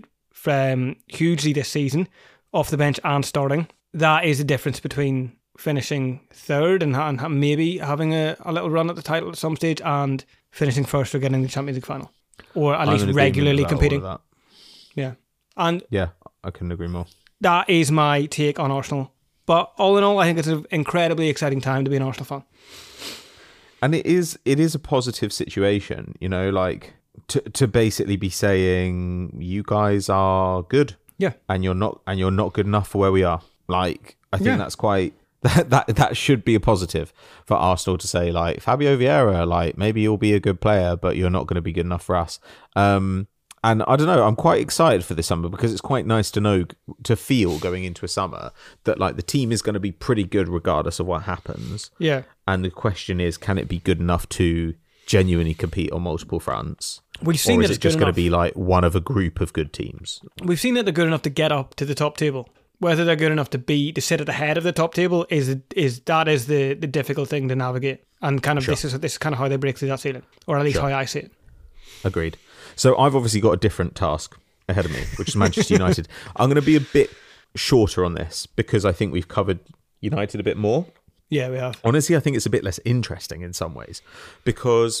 hugely this season, off the bench and starting, that is the difference between finishing third and maybe having a little run at the title at some stage and finishing first or getting the Champions League final, or at least regularly competing. Yeah, and yeah, I couldn't agree more. That is my take on Arsenal. But all in all, I think it's an incredibly exciting time to be an Arsenal fan. And it is a positive situation, you know, like to basically be saying you guys are good. Yeah, and you're not good enough for where we are. Like, I think that's quite that should be a positive for Arsenal to say, like, Fabio Vieira, like, maybe you'll be a good player, but you're not going to be good enough for us. And I don't know, I'm quite excited for this summer because it's quite nice to feel going into a summer that, like, the team is going to be pretty good regardless of what happens. Yeah, and the question is, can it be good enough to genuinely compete on multiple fronts? We've seen or that is it's it just going to be like one of a group of good teams? We've seen that they're good enough to get up to the top table. Whether they're good enough to sit at the head of the top table is the difficult thing to navigate. And kind of this is kind of how they break through that ceiling, or at least how I see it. Agreed. So I've obviously got a different task ahead of me, which is Manchester United. I'm going to be a bit shorter on this because I think we've covered United a bit more. Yeah, we have. Honestly, I think it's a bit less interesting in some ways because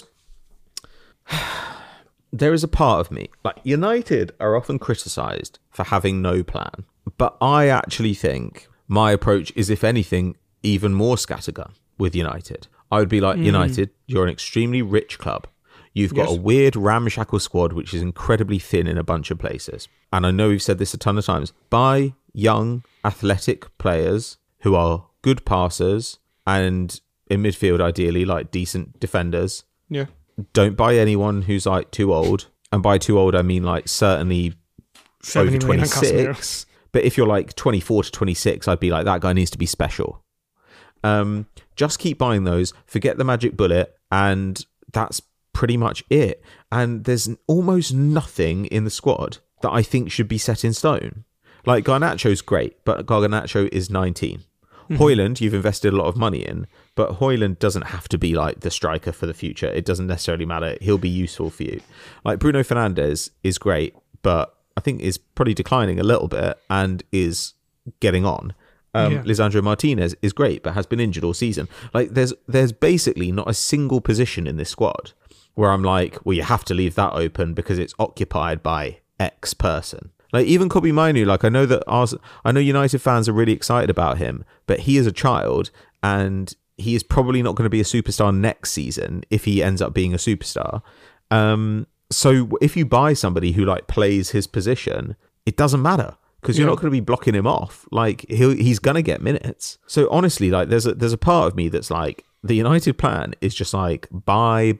there is a part of me, like, United are often criticised for having no plan, but I actually think my approach is, if anything, even more scattergun with United. I would be like, United, you're an extremely rich club. You've got a weird ramshackle squad which is incredibly thin in a bunch of places. And I know we've said this a ton of times. Buy young, athletic players who are good passers and in midfield, ideally, like decent defenders. Yeah. Don't buy anyone who's like too old. And by too old, I mean like certainly over 26. But if you're like 24 to 26, I'd be like, that guy needs to be special. Just keep buying those. Forget the magic bullet. And that's pretty much it. And there's almost nothing in the squad that I think should be set in stone. Like, Garnacho's great, but Garnacho is 19. Højlund, you've invested a lot of money in, but Højlund doesn't have to be like the striker for the future. It doesn't necessarily matter. He'll be useful for you. Like, Bruno Fernandes is great, but I think is probably declining a little bit and is getting on. Lisandro Martinez is great, but has been injured all season. Like, there's basically not a single position in this squad where I'm like, well, you have to leave that open because it's occupied by X person. Like, even Kobbie Mainoo, like, I know United fans are really excited about him, but he is a child and he is probably not going to be a superstar next season if he ends up being a superstar. So if you buy somebody who like plays his position, it doesn't matter because you're not going to be blocking him off. Like he's going to get minutes. So honestly, like there's a part of me that's like the United plan is just like buy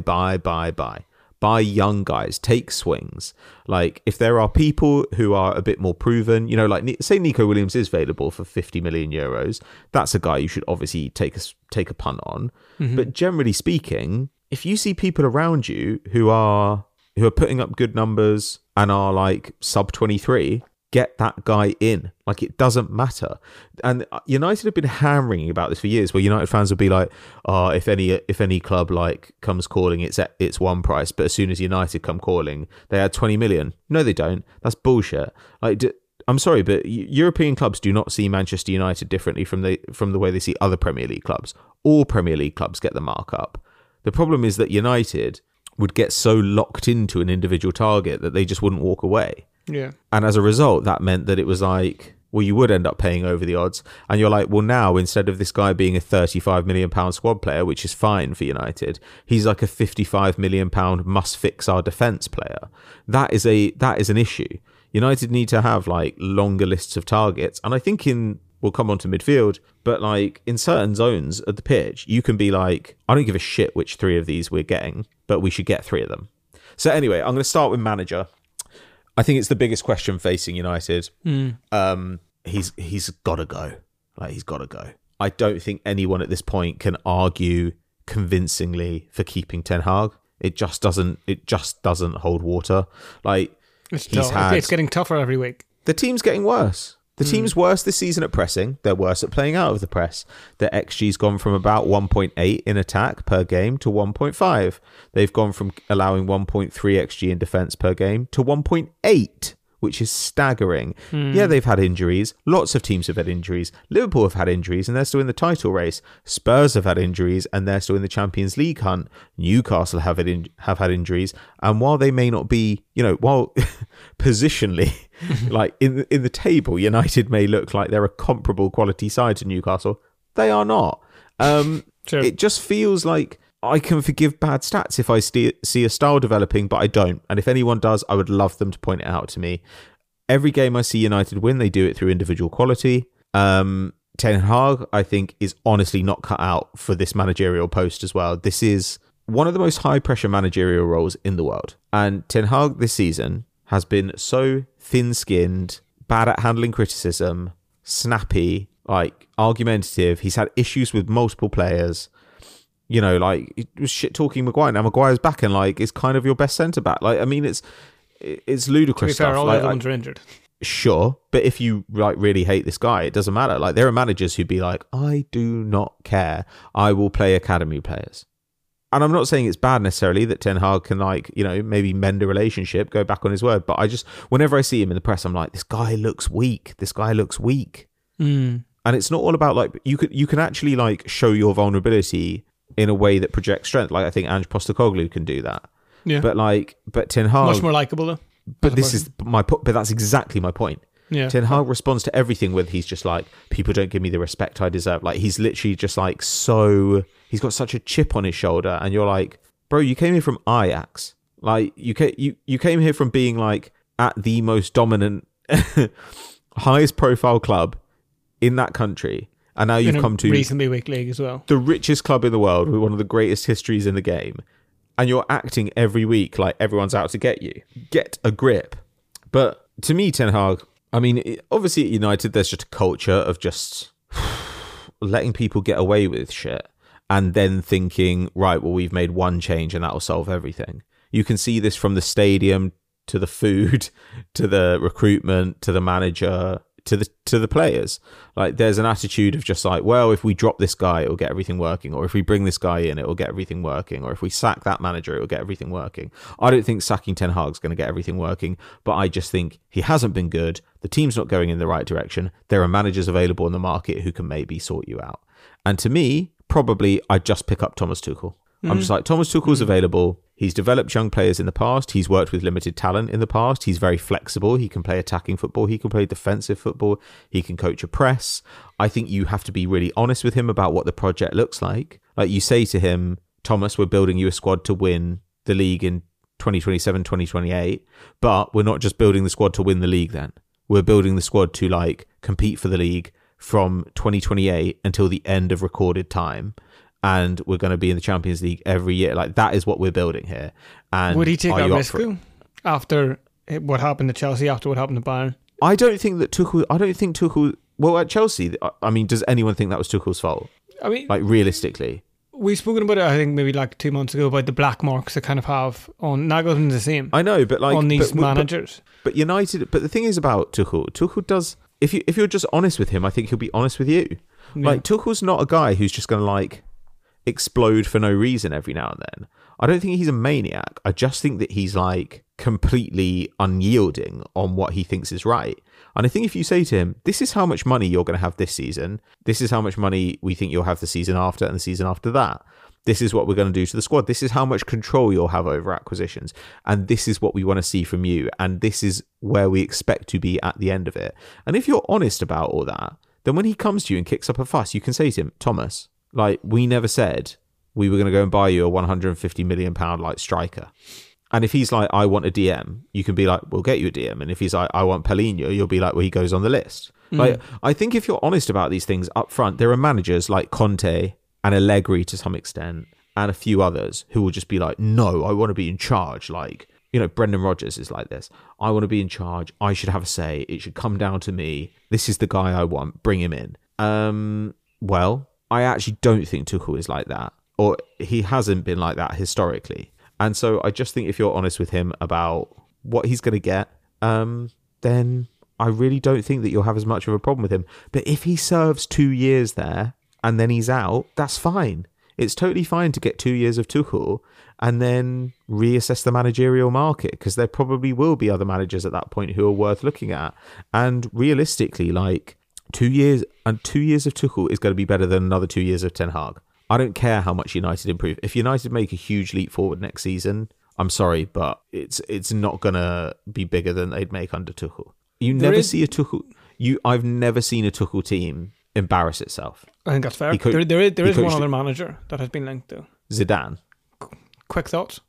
young guys, take swings. Like if there are people who are a bit more proven, you know, like say Nico Williams is available for 50 million euros, that's a guy you should obviously take a punt on. But generally speaking, if you see people around you who are putting up good numbers and are like sub 23, get that guy in. Like it doesn't matter. And United have been hammering about this for years, where United fans will be like, "Oh, if any club like comes calling, it's one price, but as soon as United come calling, they add 20 million." No, they don't. That's bullshit. Like I'm sorry, but European clubs do not see Manchester United differently from the way they see other Premier League clubs. All Premier League clubs get the markup. The problem is that United would get so locked into an individual target that they just wouldn't walk away. Yeah. And as a result, that meant that it was like, well, you would end up paying over the odds. And you're like, well, now instead of this guy being a £35 million squad player, which is fine for United, he's like a £55 million must fix our defence player. That is an issue. United need to have like longer lists of targets. And I think we'll come on to midfield, but like in certain zones of the pitch, you can be like, I don't give a shit which 3 of these we're getting, but we should get 3 of them. So anyway, I'm going to start with manager. I think it's the biggest question facing United. He's got to go. Like he's got to go. I don't think anyone at this point can argue convincingly for keeping Ten Hag. It just doesn't hold water. Like it's getting tougher every week. The team's getting worse. The team's worse this season at pressing. They're worse at playing out of the press. Their XG's gone from about 1.8 in attack per game to 1.5. They've gone from allowing 1.3 XG in defence per game to 1.8, which is staggering. Yeah, they've had injuries. Lots of teams have had injuries. Liverpool have had injuries and they're still in the title race. Spurs have had injuries and they're still in the Champions League hunt. Newcastle have had injuries. And while they may not be, you know, while positionally, like in the table, United may look like they're a comparable quality side to Newcastle. They are not. Sure. It just feels like I can forgive bad stats if I see a style developing, but I don't. And if anyone does, I would love them to point it out to me. Every game I see United win, they do it through individual quality. Ten Hag, I think, is honestly not cut out for this managerial post as well. This is one of the most high-pressure managerial roles in the world. And Ten Hag this season has been so thin-skinned, bad at handling criticism, snappy, like argumentative. He's had issues with multiple players. You know, like, it was shit-talking Maguire. Now Maguire's back and, like, is kind of your best centre-back. Like, I mean, it's ludicrous to be fair, stuff. all like, the other ones are injured. Sure, but if you, like, really hate this guy, it doesn't matter. Like, there are managers who'd be like, I do not care. I will play academy players. And I'm not saying it's bad necessarily that Ten Hag can, like, you know, maybe mend a relationship, go back on his word. But I just, whenever I see him in the press, I'm like, this guy looks weak. This guy looks weak. And it's not all about, like, you can actually, like, show your vulnerability in a way that projects strength. Like I think Ange Postecoglou can do that. Yeah. But Ten Hag much more likable though. But this is my point. But that's exactly my point. Yeah. Ten Hag responds to everything with he's just like, people don't give me the respect I deserve. Like he's literally just like, so he's got such a chip on his shoulder, and you're like, bro, you came here from Ajax. Like you came here from being like at the most dominant, highest profile club in that country. And now you've come to reasonably weak league as well, the richest club in the world with one of the greatest histories in the game, and you're acting every week like everyone's out to get you. Get a grip. But to me, Ten Hag, I mean, obviously at United, there's just a culture of just letting people get away with shit and then thinking, right, well, we've made one change and that'll solve everything. You can see this from the stadium to the food, to the recruitment, to the manager, to the players. Like there's an attitude of just like, well, if we drop this guy, it'll get everything working, or if we bring this guy in, it'll get everything working, or if we sack that manager, it'll get everything working. I don't think sacking Ten Hag's going to get everything working, but I just think he hasn't been good. The team's not going in the right direction. There are managers available in the market who can maybe sort you out. And to me, probably I'd just pick up Thomas Tuchel. I'm just like, Thomas Tuchel's available. He's developed young players in the past. He's worked with limited talent in the past. He's very flexible. He can play attacking football. He can play defensive football. He can coach a press. I think you have to be really honest with him about what the project looks like. Like you say to him, Thomas, we're building you a squad to win the league in 2027, 2028. But we're not just building the squad to win the league then. We're building the squad to like compete for the league from 2028 until the end of recorded time. And we're going to be in the Champions League every year. Like, that is what we're building here. And would he take that risk after what happened to Chelsea, after what happened to Bayern? I don't think Tuchel. Well, at Chelsea, I mean, does anyone think that was Tuchel's fault? I mean, like, realistically, we've spoken about it, I think maybe like 2 months ago, about the black marks that kind of have on Nagelsmann's the same. I know, but like on these managers. But United. But the thing is about Tuchel does. If you're just honest with him, I think he'll be honest with you. Yeah. Like, Tuchel's not a guy who's just going to like explode for no reason every now and then. I don't think he's a maniac. I just think that he's like completely unyielding on what he thinks is right. And I think if you say to him, this is how much money you're going to have this season, this is how much money we think you'll have the season after and the season after that, this is what we're going to do to the squad, this is how much control you'll have over acquisitions, and this is what we want to see from you, and this is where we expect to be at the end of it. And if you're honest about all that, then when he comes to you and kicks up a fuss, you can say to him, Thomas, like, we never said we were going to go and buy you a £150 million like striker. And if he's like, I want a DM, you can be like, we'll get you a DM. And if he's like, I want Paulinho, you'll be like, well, he goes on the list. Like, I think if you're honest about these things up front, there are managers like Conte and Allegri to some extent, and a few others who will just be like, no, I want to be in charge. Like, you know, Brendan Rodgers is like this. I want to be in charge. I should have a say. It should come down to me. This is the guy I want. Bring him in. Well, I actually don't think Tuchel is like that, or he hasn't been like that historically. And so I just think if you're honest with him about what he's going to get, then I really don't think that you'll have as much of a problem with him. But if he serves 2 years there and then he's out, that's fine. It's totally fine to get 2 years of Tuchel and then reassess the managerial market, because there probably will be other managers at that point who are worth looking at. And realistically, like, 2 years of Tuchel is going to be better than another 2 years of Ten Hag. I don't care how much United improve. If United make a huge leap forward next season, I'm sorry, but it's not going to be bigger than they'd make under Tuchel. I've never seen a Tuchel team embarrass itself. I think that's fair. There is one other manager that has been linked to. Zidane. Quick thoughts?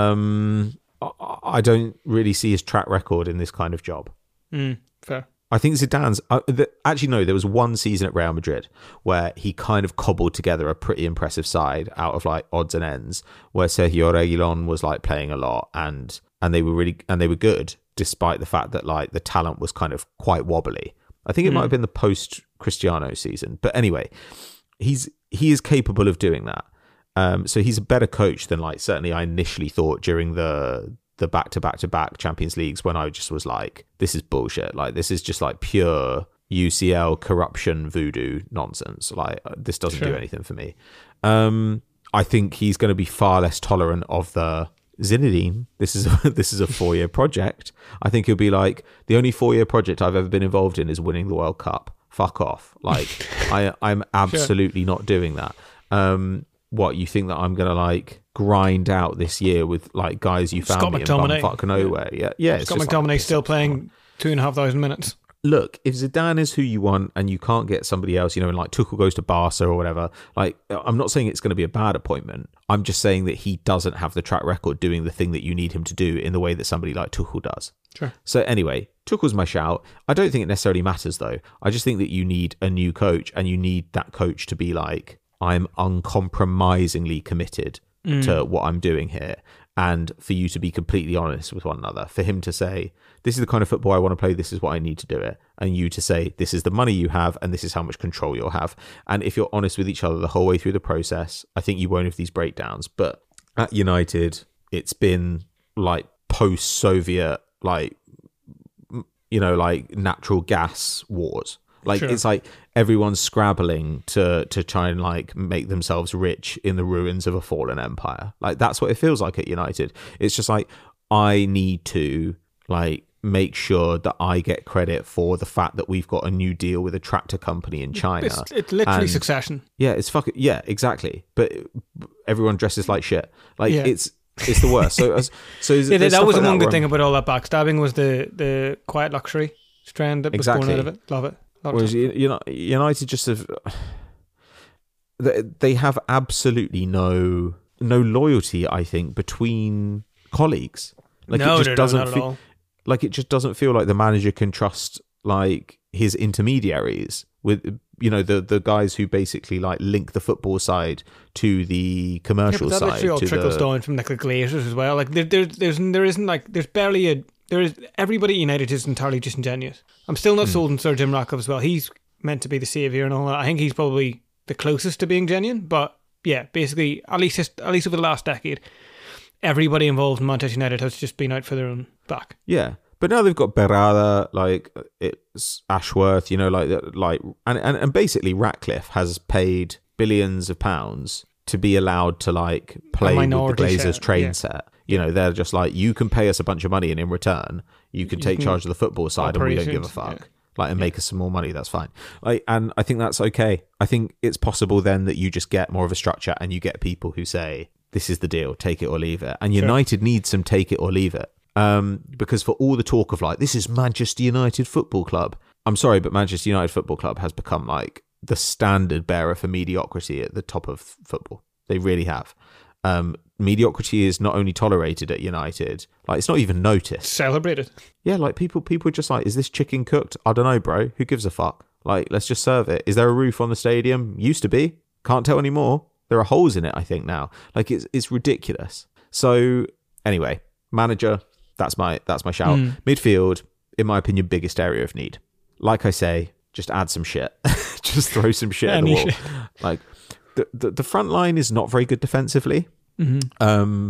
I don't really see his track record in this kind of job. Fair. I think Zidane's... actually, no, there was one season at Real Madrid where he kind of cobbled together a pretty impressive side out of like odds and ends, where Sergio Reguilon was like playing a lot and they were good, despite the fact that like the talent was kind of quite wobbly. I think it might have been the post-Cristiano season. But anyway, he is capable of doing that. So he's a better coach than like certainly I initially thought during the back-to-back-to-back Champions Leagues, when I just was like, this is bullshit. Like, this is just like pure UCL corruption voodoo nonsense. Like, this doesn't do anything for me. I think he's going to be far less tolerant of the Zinedine. This is a 4-year project. I think he'll be like, the only 4-year project I've ever been involved in is winning the World Cup. Fuck off. Like, I'm absolutely not doing that. What, you think that I'm going to like grind out this year with like guys you found me in bumfuck nowhere? Yeah. Scott McTominay still playing 2,500 minutes. Look, if Zidane is who you want and you can't get somebody else, you know, and like Tuchel goes to Barca or whatever, like, I'm not saying it's going to be a bad appointment. I'm just saying that he doesn't have the track record doing the thing that you need him to do in the way that somebody like Tuchel does. Sure. So anyway, Tuchel's my shout. I don't think it necessarily matters though. I just think that you need a new coach, and you need that coach to be like, I'm uncompromisingly committed to what I'm doing here. And for you to be completely honest with one another, for him to say, this is the kind of football I want to play, this is what I need to do it. And you to say, this is the money you have, and this is how much control you'll have. And if you're honest with each other the whole way through the process, I think you won't have these breakdowns. But at United, it's been like post-Soviet, like, you know, like natural gas wars. Like, It's like everyone's scrabbling to try and like make themselves rich in the ruins of a fallen empire. Like, that's what it feels like at United. It's just like, I need to like make sure that I get credit for the fact that we've got a new deal with a tractor company in China. It's literally Succession. Yeah, it's fucking, yeah, exactly. But everyone dresses like shit. Like it's the worst. So that was the one good thing about all that backstabbing was the quiet luxury strand that was born out of it. Love it. Whereas United just have, they have absolutely no loyalty, I think, between colleagues. Like it just doesn't feel like the manager can trust like his intermediaries with the guys who basically like link the football side to the commercial side. That literally all trickles down from like the Glazers as well. Like everybody at United is entirely disingenuous. I'm still not sold on Sir Jim Ratcliffe as well. He's meant to be the saviour and all that. I think he's probably the closest to being genuine, but yeah, basically at least over the last decade, everybody involved in Manchester United has just been out for their own back. Yeah. But now they've got Berrada, like it's Ashworth, and basically Ratcliffe has paid billions of pounds to be allowed to like play with the Glazers train set. They're just like, you can pay us a bunch of money and in return you can take charge of the football side and we don't give a fuck. Make us some more money, that's fine. And I think that's okay. I think it's possible then that you just get more of a structure and you get people who say, this is the deal, take it or leave it. And United needs some take it or leave it. Because for all the talk of like, this is Manchester United Football Club, I'm sorry, but Manchester United Football Club has become like the standard bearer for mediocrity at the top of football. They really have. Mediocrity is not only tolerated at United, like it's not even noticed. Celebrated. Yeah, like people are just like, is this chicken cooked? I don't know, bro. Who gives a fuck? Like, let's just serve it. Is there a roof on the stadium? Used to be. Can't tell anymore. There are holes in it, I think, now. Like, it's ridiculous. So, anyway, manager, that's my shout. Midfield, in my opinion, biggest area of need. Like I say, just add some shit. Just throw some shit at the wall. Like, the front line is not very good defensively. Mm-hmm.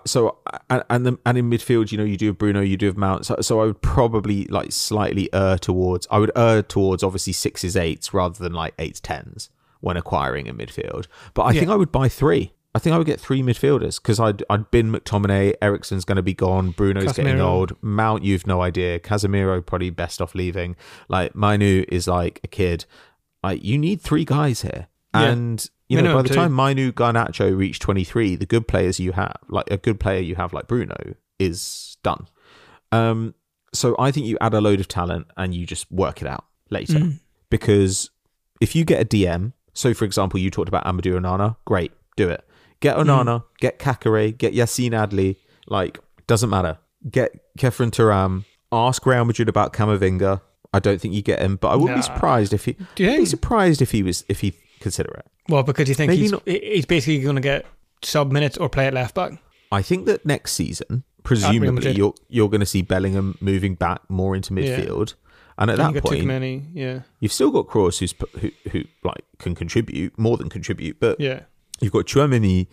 And in midfield, you do have Bruno, you do have Mount. So I would probably like slightly err towards obviously 6s, 8s rather than like 8s, 10s when acquiring in midfield. But I think I would buy 3. I think I would get 3 midfielders because I'd bin McTominay, Eriksen's going to be gone, Bruno's getting old, Mount, you've no idea, Casemiro probably best off leaving. Like Mainu is like a kid. Like you need 3 guys here, and by the time Mainu, Garnacho reach 23, the good players you have, like a good player you have like Bruno, is done. So I think you add a load of talent and you just work it out later, because if you get a DM, so for example you talked about Amadou Onana, great, do it. Get Onana, get Kakare, get Yassine Adli, like, doesn't matter. Get Kefren Turam, ask Real Madrid about Camavinga. I don't think you get him, but I wouldn't be surprised if he consider it. Well, because you think he's basically going to get sub minutes or play at left back? I think that next season, presumably, you're going to see Bellingham moving back more into midfield. And at that point, you've still got Kroos who like can contribute, more than contribute, but you've got Tchouaméni,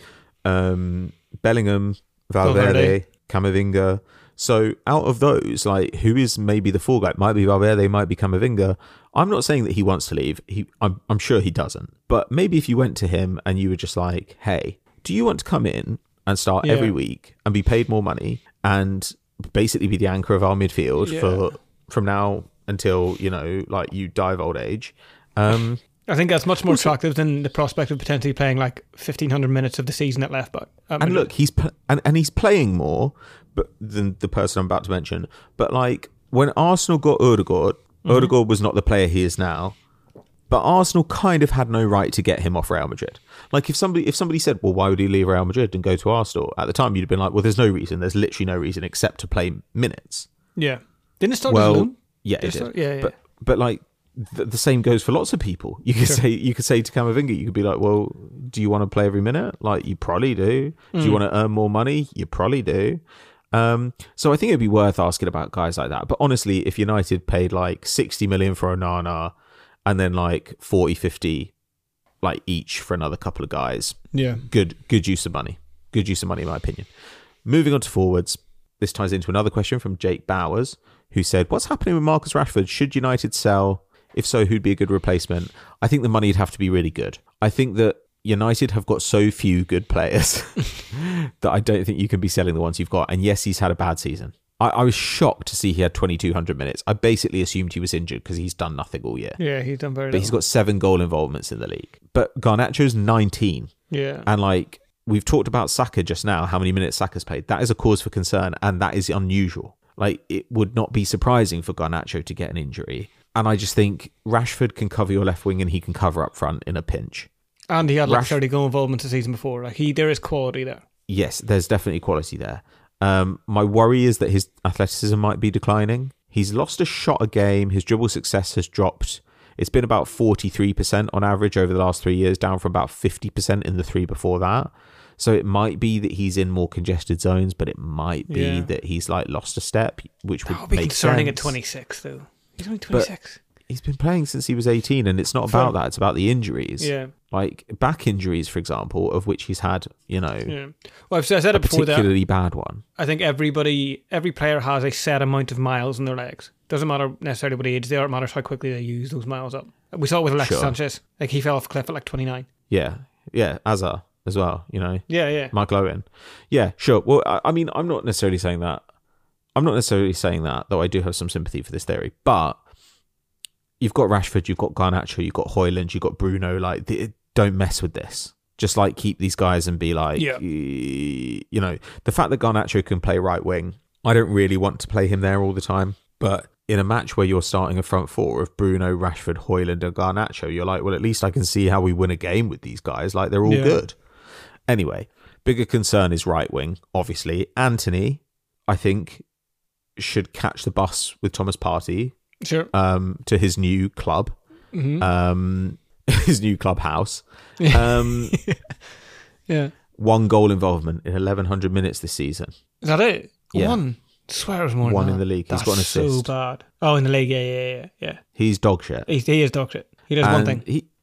Bellingham, Valverde, Camavinga. So out of those, like, who is maybe the fall guy? It might be Valverde, might be Camavinga. I'm not saying that he wants to leave. I'm sure he doesn't. But maybe if you went to him and you were just like, hey, do you want to come in and start every week and be paid more money and basically be the anchor of our midfield from now until, like you die of old age? I think that's much more attractive than the prospect of potentially playing like 1,500 minutes of the season at left back. And look, he's playing more than the person I'm about to mention. But like when Arsenal got Ødegaard, Ødegaard was not the player he is now. But Arsenal kind of had no right to get him off Real Madrid. Like if somebody said, well, why would he leave Real Madrid and go to Arsenal? At the time, you'd have been like, well, there's no reason. There's literally no reason except to play minutes. Yeah. Didn't it start as loan? Yeah, it did. But like, the same goes for lots of people. You could say to Camavinga, you could be like, well, do you want to play every minute? Like, you probably do. Do you want to earn more money? You probably do. So I think it'd be worth asking about guys like that. But honestly, if United paid like 60 million for Onana and then like 40, 50 like each for another couple of guys, good use of money. Good use of money, in my opinion. Moving on to forwards. This ties into another question from Jake Bowers, who said, what's happening with Marcus Rashford? Should United sell? If so, who'd be a good replacement? I think the money would have to be really good. I think that United have got so few good players that I don't think you can be selling the ones you've got. And yes, he's had a bad season. I was shocked to see he had 2,200 minutes. I basically assumed he was injured because he's done nothing all year. Yeah, he's done very little. But he's got 7 goal involvements in the league. But Garnacho's 19. Yeah. And like, we've talked about Saka just now, how many minutes Saka's played. That is a cause for concern, and that is unusual. Like, it would not be surprising for Garnacho to get an injury. And I just think Rashford can cover your left wing and he can cover up front in a pinch. And he had like 30 goal involvements the season before. Like, there is quality there. Yes, there's definitely quality there. My worry is that his athleticism might be declining. He's lost a shot a game. His dribble success has dropped. It's been about 43% on average over the last 3 years, down from about 50% in the 3 before that. So it might be that he's in more congested zones, but it might be that he's like lost a step, which would be concerning sense. At 26, though. He's only 26. But he's been playing since he was 18, and it's not about that. It's about the injuries. Yeah. Like back injuries, for example, of which he's had, Well, I've said it before, particularly bad one. I think every player has a set amount of miles in their legs. Doesn't matter necessarily what age they are, it matters how quickly they use those miles up. We saw it with Alexis Sanchez. Like, he fell off a cliff at like 29. Yeah, Azar as well, Yeah. Michael Owen. Yeah, sure. Well, I mean, I'm not necessarily saying that, though I do have some sympathy for this theory. But you've got Rashford, you've got Garnacho, you've got Højlund, you've got Bruno. Like, don't mess with this. Just like keep these guys and be like, the fact that Garnacho can play right wing, I don't really want to play him there all the time. But in a match where you're starting a front four of Bruno, Rashford, Højlund and Garnacho, you're like, well, at least I can see how we win a game with these guys. Like, they're all good. Anyway, bigger concern is right wing, obviously. Antony, I think, should catch the bus with Thomas Partey to his new club, his new clubhouse. Yeah. 1 goal involvement in 1,100 minutes this season. Is that it? Yeah. 1? I swear it was more than 1 that. in the league. That's he's got an assist. so bad. Oh, in the league, yeah. He's dog shit. He is dog shit. He does one thing.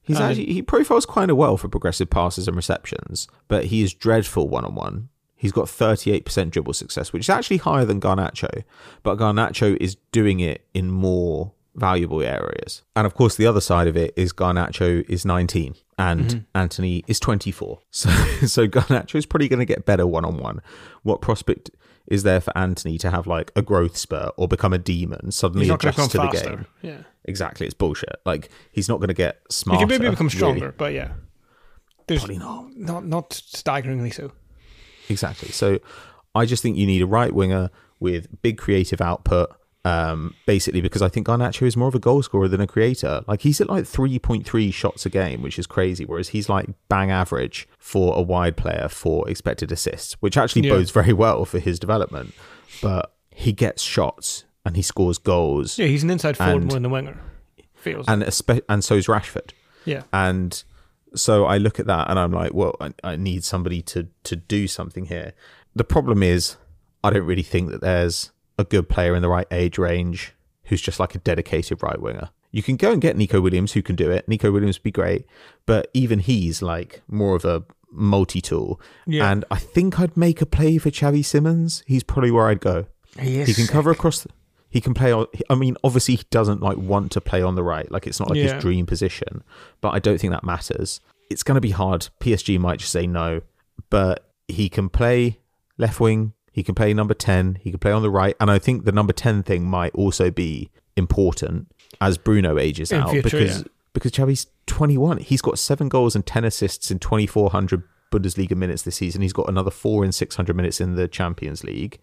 He profiles kind of well for progressive passes and receptions, but he is dreadful one-on-one. He's got 38% dribble success, which is actually higher than Garnacho, but Garnacho is doing it in more valuable areas. And of course, the other side of it is Garnacho is 19 and Antony is 24. So Garnacho is probably going to get better one-on-one. What prospect is there for Antony to have like a growth spurt or become a demon, suddenly adjust to the game? Yeah. Exactly, it's bullshit. Like, he's not going to get smarter. He can maybe become stronger, really. But yeah. Probably not. Not staggeringly so. Exactly. So I just think you need a right winger with big creative output, basically because I think Garnacho is more of a goal scorer than a creator. Like, he's at like 3.3 shots a game, which is crazy, whereas he's like bang average for a wide player for expected assists, which actually bodes very well for his development. But he gets shots and he scores goals. Yeah, he's an inside forward more than a winger. Feels. And so is Rashford. Yeah. And so I look at that and I'm like, well, I need somebody to do something here. The problem is, I don't really think that there's a good player in the right age range who's just like a dedicated right winger. You can go and get Nico Williams, who can do it. Nico Williams would be great, but even he's like more of a multi-tool. Yeah. And I think I'd make a play for Xavi Simons. He's probably where I'd go. He can cover across. He can play on. I mean, obviously, he doesn't like want to play on the right. Like, it's not like his dream position. But I don't think that matters. It's going to be hard. PSG might just say no, but he can play left wing. He can play number 10. He can play on the right. And I think the number 10 thing might also be important as Bruno ages out, because Xavi's 21. He's got 7 goals and 10 assists in 2,400 Bundesliga minutes this season. He's got another 4 in 600 minutes in the Champions League.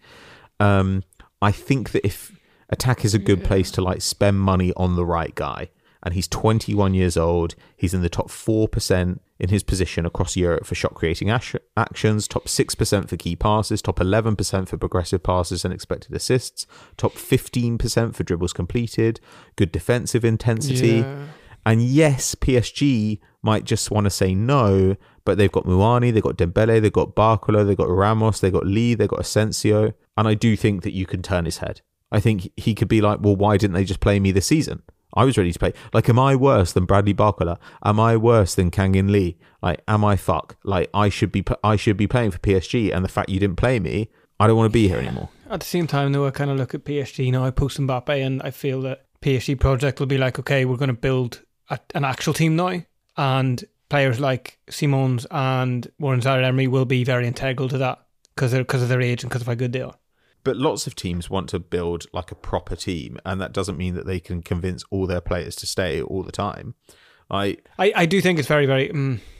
I think that if attack is a good place to like spend money on the right guy, and he's 21 years old, he's in the top 4% in his position across Europe for shot creating actions, top 6% for key passes, top 11% for progressive passes and expected assists, top 15% for dribbles completed, good defensive intensity. And yes, PSG might just want to say no, but they've got Muani, they've got Dembele, they've got Barcola, they've got Ramos, they've got Lee, they've got Asensio. And I do think that you can turn his head. I think he could be like, well, why didn't they just play me this season? I was ready to play. Like, am I worse than Bradley Barcola? Am I worse than Kangin Lee? Like, am I fuck? Like, I should be playing for PSG, and the fact you didn't play me, I don't want to be here anymore. At the same time, though, I kind of look at PSG now. I post Mbappe, and I feel that PSG project will be like, okay, we're going to build an actual team now, and players like Simons and Warren Zaire-Emery will be very integral to that because of their age and because of how good they are. But lots of teams want to build like a proper team, and that doesn't mean that they can convince all their players to stay all the time. I do think it's very, very...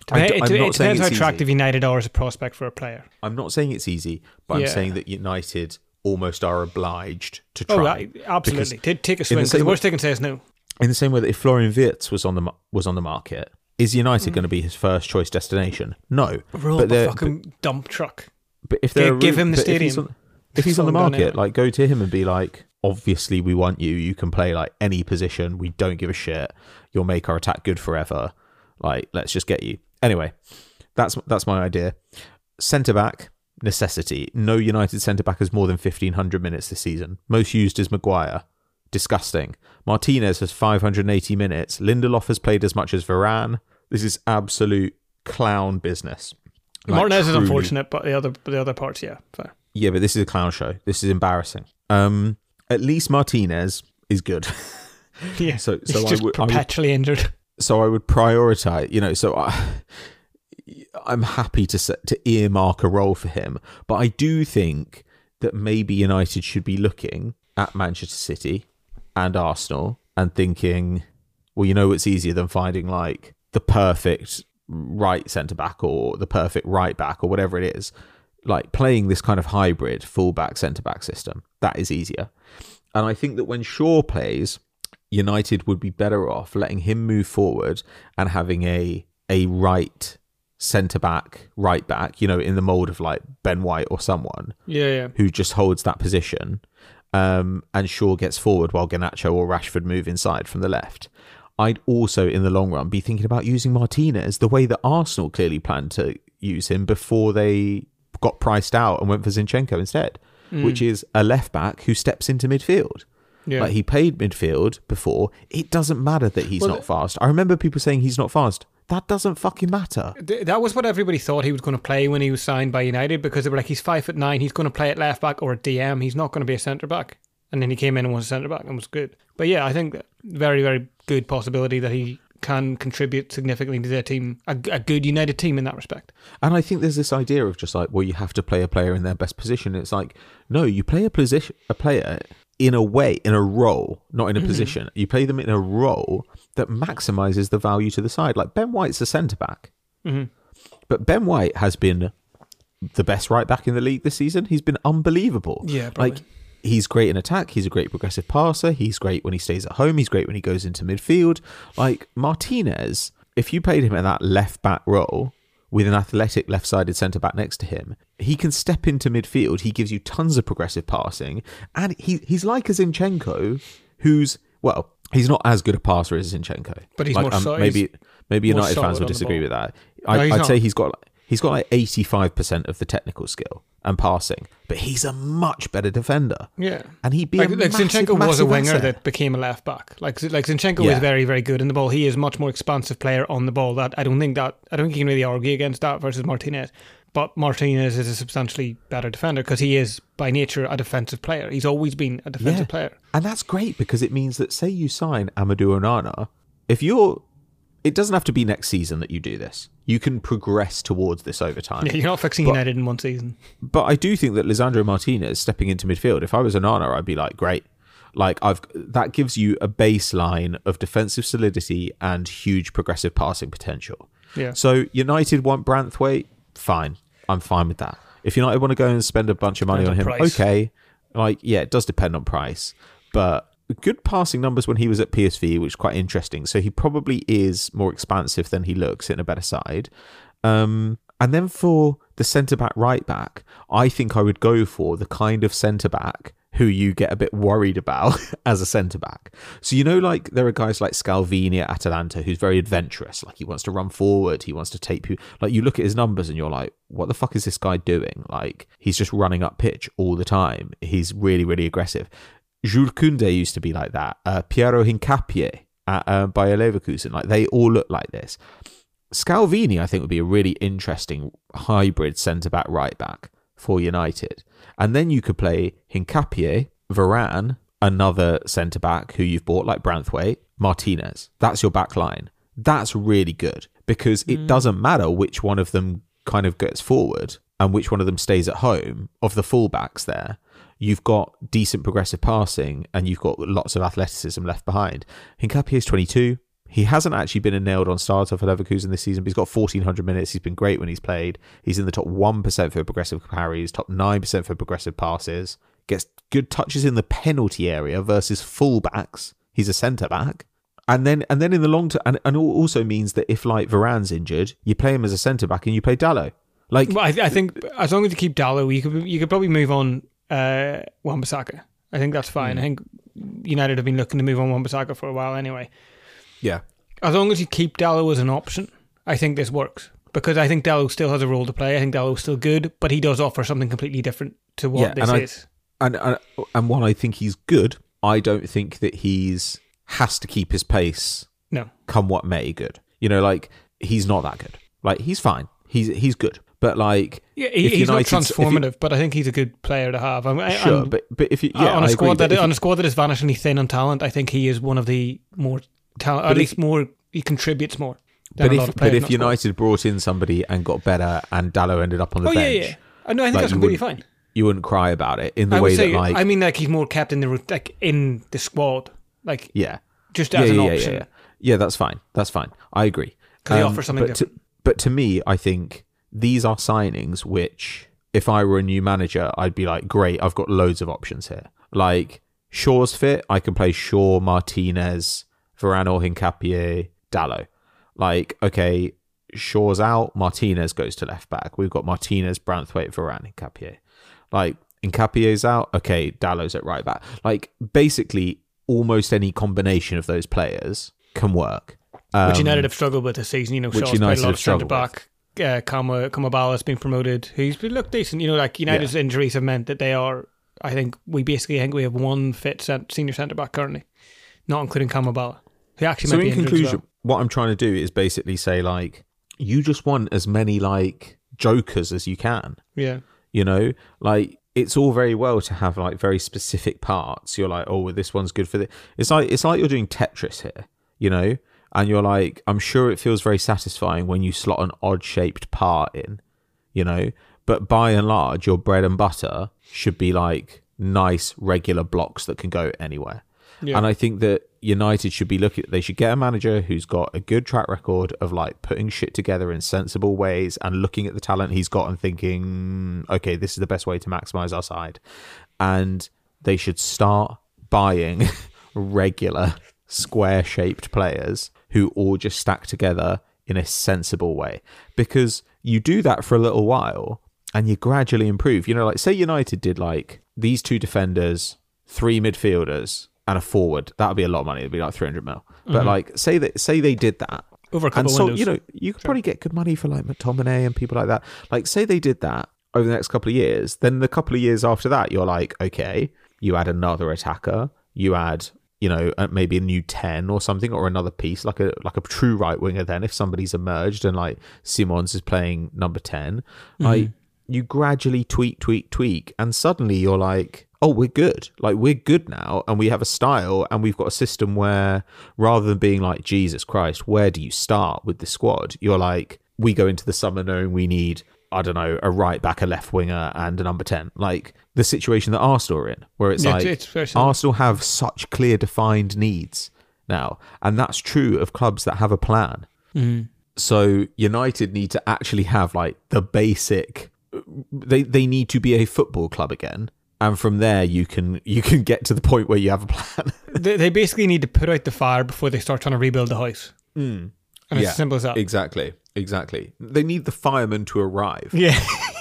It depends how attractive United are as a prospect for a player. I'm not saying it's easy, but I'm saying that United almost are obliged to try. Oh, right. Absolutely. Take a swing, because the worst they can say is no. In the same way that if Florian Wirtz was on the market, is United going to be his first choice destination? No. Roll up a fucking dump truck. But if give him the stadium. If he's on the market, like, go to him and be like, obviously we want you. You can play like any position. We don't give a shit. You'll make our attack good forever. Like, let's just get you. Anyway, that's my idea. Centre back, necessity. No United centre back has more than 1,500 minutes this season. Most used is Maguire. Disgusting. Martinez has 580 minutes. Lindelof has played as much as Varane. This is absolute clown business. Like, Martinez is unfortunate, but the other parts, yeah, fair. Yeah, but this is a clown show. This is embarrassing. At least Martinez is good. Yeah, so he's just perpetually injured. So I would prioritize, so I'm happy to earmark a role for him. But I do think that maybe United should be looking at Manchester City and Arsenal and thinking, well, it's easier than finding like the perfect right centre-back or the perfect right-back or whatever it is. Like playing this kind of hybrid full-back centre-back system, that is easier. And I think that when Shaw plays, United would be better off letting him move forward and having a right centre-back, right-back, in the mould of like Ben White or someone who just holds that position, and Shaw gets forward while Garnacho or Rashford move inside from the left. I'd also, in the long run, be thinking about using Martinez the way that Arsenal clearly planned to use him before they got priced out and went for Zinchenko instead, which is a left-back who steps into midfield. Yeah. Like, he played midfield before. It doesn't matter that he's not fast. I remember people saying he's not fast. That doesn't fucking matter. That was what everybody thought he was going to play when he was signed by United, because they were like, he's 5'9", he's going to play at left back or at DM, he's not going to be a centre back. And then he came in and was a centre back and was good. But yeah, I think that very, very good possibility that he can contribute significantly to their team, a good United team in that respect. And I think there's this idea of just like, well, you have to play a player in their best position. It's like, no, you play a player in a way, in a role, not in a position. You play them in a role that maximises the value to the side. Like Ben White's a centre-back. But Ben White has been the best right-back in the league this season. He's been unbelievable. Yeah, probably. Like, he's great in attack. He's a great progressive passer. He's great when he stays at home. He's great when he goes into midfield. Like, Martinez, if you played him in that left-back role with an athletic left-sided centre-back next to him, he can step into midfield. He gives you tons of progressive passing. And he's like a Zinchenko, who's, well, he's not as good a passer as Zinchenko. But he's like, more solid. Maybe United fans would disagree with that. I'd say he's got like 85% of the technical skill and passing, but he's a much better defender. Yeah, and he'd be like Zinchenko was a winger asset that became a left back. Like Zinchenko is very, very good in the ball. He is a much more expansive player on the ball. That I don't think you can really argue against that versus Martinez. But Martinez is a substantially better defender because he is by nature a defensive player. He's always been a defensive player, and that's great because it means that, say you sign Amadou Onana, it doesn't have to be next season that you do this. You can progress towards this over time. Yeah, you're not fixing United in one season. But I do think that Lisandro Martinez stepping into midfield, if I was Onana, I'd be like, great. Like, that gives you a baseline of defensive solidity and huge progressive passing potential. Yeah. So United want Branthwaite, fine. I'm fine with that. If United want to go and spend a bunch of money on him, okay. Like, yeah, it does depend on price. But good passing numbers when he was at PSV, which is quite interesting. So he probably is more expansive than he looks in a better side. And then for the centre-back, right-back, I think I would go for the kind of centre-back who you get a bit worried about as a centre-back. So, like, there are guys like Scalvini at Atalanta who's very adventurous. Like, he wants to run forward. He wants to take you. Like, you look at his numbers and you're like, what the fuck is this guy doing? Like, he's just running up pitch all the time. He's really, really aggressive. Jules Koundé used to be like that. Piero Hincapié at Bayer Leverkusen. Like, they all look like this. Scalvini, I think, would be a really interesting hybrid centre-back, right-back for United. And then you could play Hincapié, Varane, another centre-back who you've bought, like Branthwaite, Martinez. That's your back line. That's really good because it doesn't matter which one of them kind of gets forward and which one of them stays at home of the fullbacks there. You've got decent progressive passing and you've got lots of athleticism left behind. Hincapié is 22. He hasn't actually been a nailed-on starter for Leverkusen this season, but he's got 1,400 minutes. He's been great when he's played. He's in the top 1% for progressive carries, top 9% for progressive passes, gets good touches in the penalty area versus fullbacks. He's a centre-back. And then in the long term, and also means that if like Varane's injured, you play him as a centre-back and you play Dalot. Like, well, I think as long as you keep Dalot, you could probably move on Wan-Bissaka. I think that's fine. I think United have been looking to move on Wan-Bissaka for a while anyway. Yeah. As long as you keep Dalot as an option, I think this works. Because I think Dalot still has a role to play. I think Dalot's still good, but he does offer something completely different to what this is. And while I think he's good, I don't think that has to keep his pace. No. Come what may, good. You know, like, he's not that good. Like, he's fine. He's good. But like, yeah, he's not transformative, but I think he's a good player to have. Sure, but if you on a squad that is vanishingly thin on talent, I think he is one of the more talent. At least more, he contributes more. But if United brought in somebody and got better, and Dalot ended up on the bench, yeah. I think that's completely fine. You wouldn't cry about it in the way that like I mean, like he's more kept in the squad, like just as an option. Yeah, that's fine. I agree. Because he offers something different. But to me, I think these are signings which, if I were a new manager, I'd be like, great, I've got loads of options here. Like, Shaw's fit, I can play Shaw, Martinez, Varane or Hincapié, Dalot. Like, okay, Shaw's out, Martinez goes to left back. We've got Martinez, Branthwaite, Varane, Hincapié. Like, Hincapié's out, okay, Dalot's at right back. Like, basically, almost any combination of those players can work. Which United have struggled with this season. You know, Shaw's played a lot of centre back. Kamabala's been promoted. He's been looked decent. You know, like United's injuries have meant that they are. I think we have one fit senior centre back currently, not including Kamabala. Who actually so might be in conclusion, as well. What I'm trying to do is basically say like, you just want as many like jokers as you can. Yeah. You know, like it's all very well to have like very specific parts. You're like, oh, well, this one's good for this. It's like you're doing Tetris here. You know. And you're like, I'm sure it feels very satisfying when you slot an odd-shaped part in, you know? But by and large, your bread and butter should be like nice, regular blocks that can go anywhere. Yeah. And I think that United should be they should get a manager who's got a good track record of like putting shit together in sensible ways and looking at the talent he's got and thinking, okay, this is the best way to maximize our side. And they should start buying regular square-shaped players who all just stack together in a sensible way, because you do that for a little while and you gradually improve. You know, like say United did like these 2 defenders, 3 midfielders and a forward. That would be a lot of money. It'd be like 300 mil. But like say they did that over a couple of windows. You know, you could probably get good money for like McTominay and people like that. Like say they did that over the next couple of years, then the couple of years after that, you're like, okay, you add another attacker, you add, you know, maybe a new 10 or something, or another piece, like a true right winger. Then if somebody's emerged and like Simons is playing number 10, like you gradually tweak, and suddenly you're like, oh, we're good. Like we're good now, and we have a style, and we've got a system where rather than being like, Jesus Christ, where do you start with the squad? You're like, we go into the summer knowing we need, I don't know, a right back, a left winger, and a number 10. Like the situation that Arsenal are in, where it's Arsenal have such clear defined needs now. And that's true of clubs that have a plan. Mm. So United need to actually have like the basic, they need to be a football club again. And from there, you can get to the point where you have a plan. They basically need to put out the fire before they start trying to rebuild the house. Mm. And it's as simple as that. Exactly. They need the firemen to arrive. Yeah.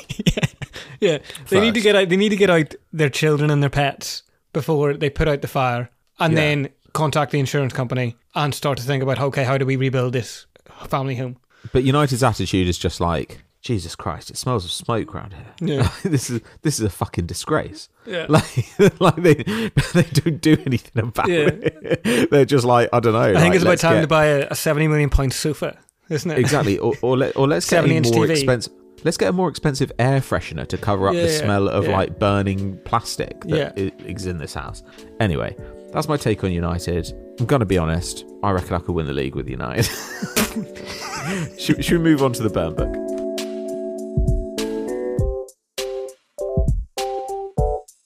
Yeah. They need to get out. They need to get out their children and their pets before they put out the fire, and then contact the insurance company and start to think about, okay, how do we rebuild this family home? But United's attitude is just like, Jesus Christ, it smells of smoke around here. Yeah. This is a fucking disgrace. Yeah. Like they don't do anything about it. They're just like, I don't know. I think it's about time to buy a £70 million sofa, isn't it? Exactly. Or let's get a more expensive. Let's get a more expensive air freshener to cover up the smell of like burning plastic that is in this house. Anyway, that's my take on United. I'm gonna be honest. I reckon I could win the league with United. Should we move on to the burn book?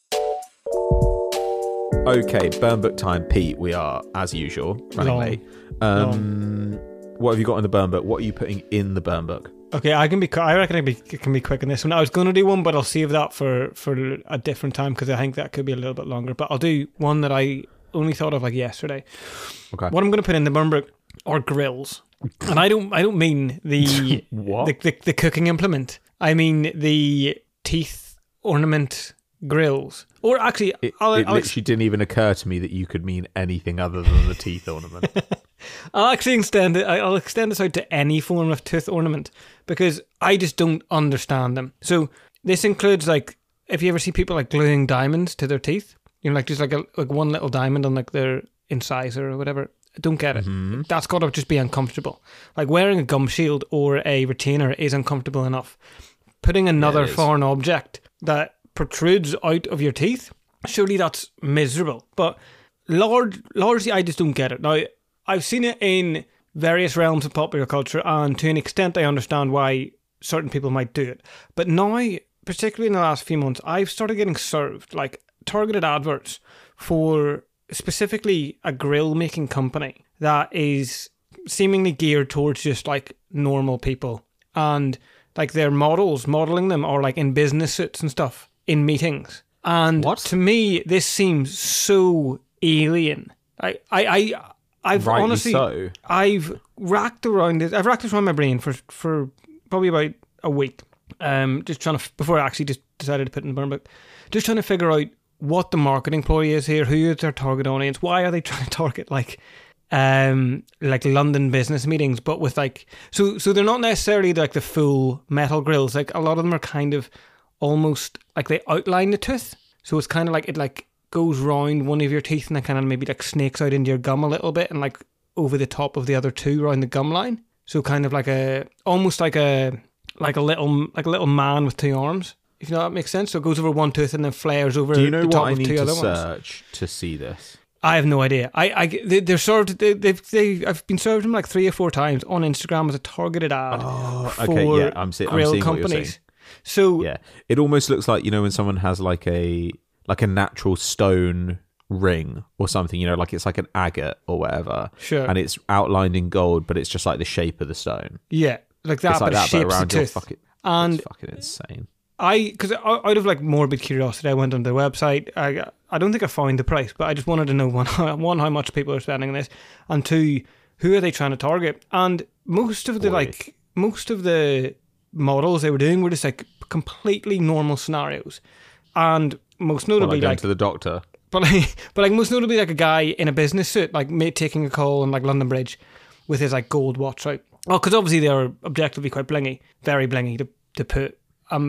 Okay, burn book time, Pete. We are, as usual, running late. What have you got in the burn book? What are you putting in the burn book? Okay, I reckon I can be quick on this one. I was going to do one, but I'll save that for a different time because I think that could be a little bit longer. But I'll do one that I only thought of like yesterday. Okay. What I'm going to put in the burn book are grills, and I don't mean the the cooking implement. I mean the teeth ornament grills. Or actually, it literally didn't even occur to me that you could mean anything other than the teeth ornament. I'll extend this out to any form of tooth ornament because I just don't understand them. So this includes like if you ever see people like gluing diamonds to their teeth, you know, like just like one little diamond on like their incisor or whatever. I don't get it. Mm-hmm. That's got to just be uncomfortable. Like wearing a gum shield or a retainer is uncomfortable enough. Putting another foreign object that protrudes out of your teeth, surely that's miserable. But largely, I just don't get it. Now, I've seen it in various realms of popular culture, and to an extent, I understand why certain people might do it. But now, particularly in the last few months, I've started getting served like targeted adverts for specifically a grill making company that is seemingly geared towards just like normal people, and like their modeling them are like in business suits and stuff in meetings. And to me, this seems so alien. I've honestly, so. I've racked around my brain for probably about a week. Just trying to, before I actually just decided to put it in the burn book, just trying to figure out what the marketing ploy is here, who is their target audience, why are they trying to target like London business meetings, but with like, so they're not necessarily like the full metal grills. Like a lot of them are kind of almost like they outline the tooth. So it's kind of like it like goes round one of your teeth and then kind of maybe like snakes out into your gum a little bit and like over the top of the other two around the gum line. So kind of like almost like a little man with two arms. If you know that makes sense. So it goes over one tooth and then flares over the top of two other ones. Do you know what I need to search to see this? I have no idea. They're served. I've been served them like 3 or 4 times on Instagram as a targeted ad for grill companies. So yeah, it almost looks like, you know, when someone has like a natural stone ring or something, you know, like it's like an agate or whatever. Sure. And it's outlined in gold, but it's just like the shape of the stone. Yeah, like that, but it shapes the tooth. It's fucking insane. Because out of like morbid curiosity, I went on their website. I don't think I found the price, but I just wanted to know one, how much people are spending on this, and 2, who are they trying to target? And most of the models they were doing were just like completely normal scenarios, and most notably going to the doctor. But most notably like a guy in a business suit, like taking a call on like London Bridge with his like gold watch out. Oh, because obviously they are objectively quite blingy, very blingy to put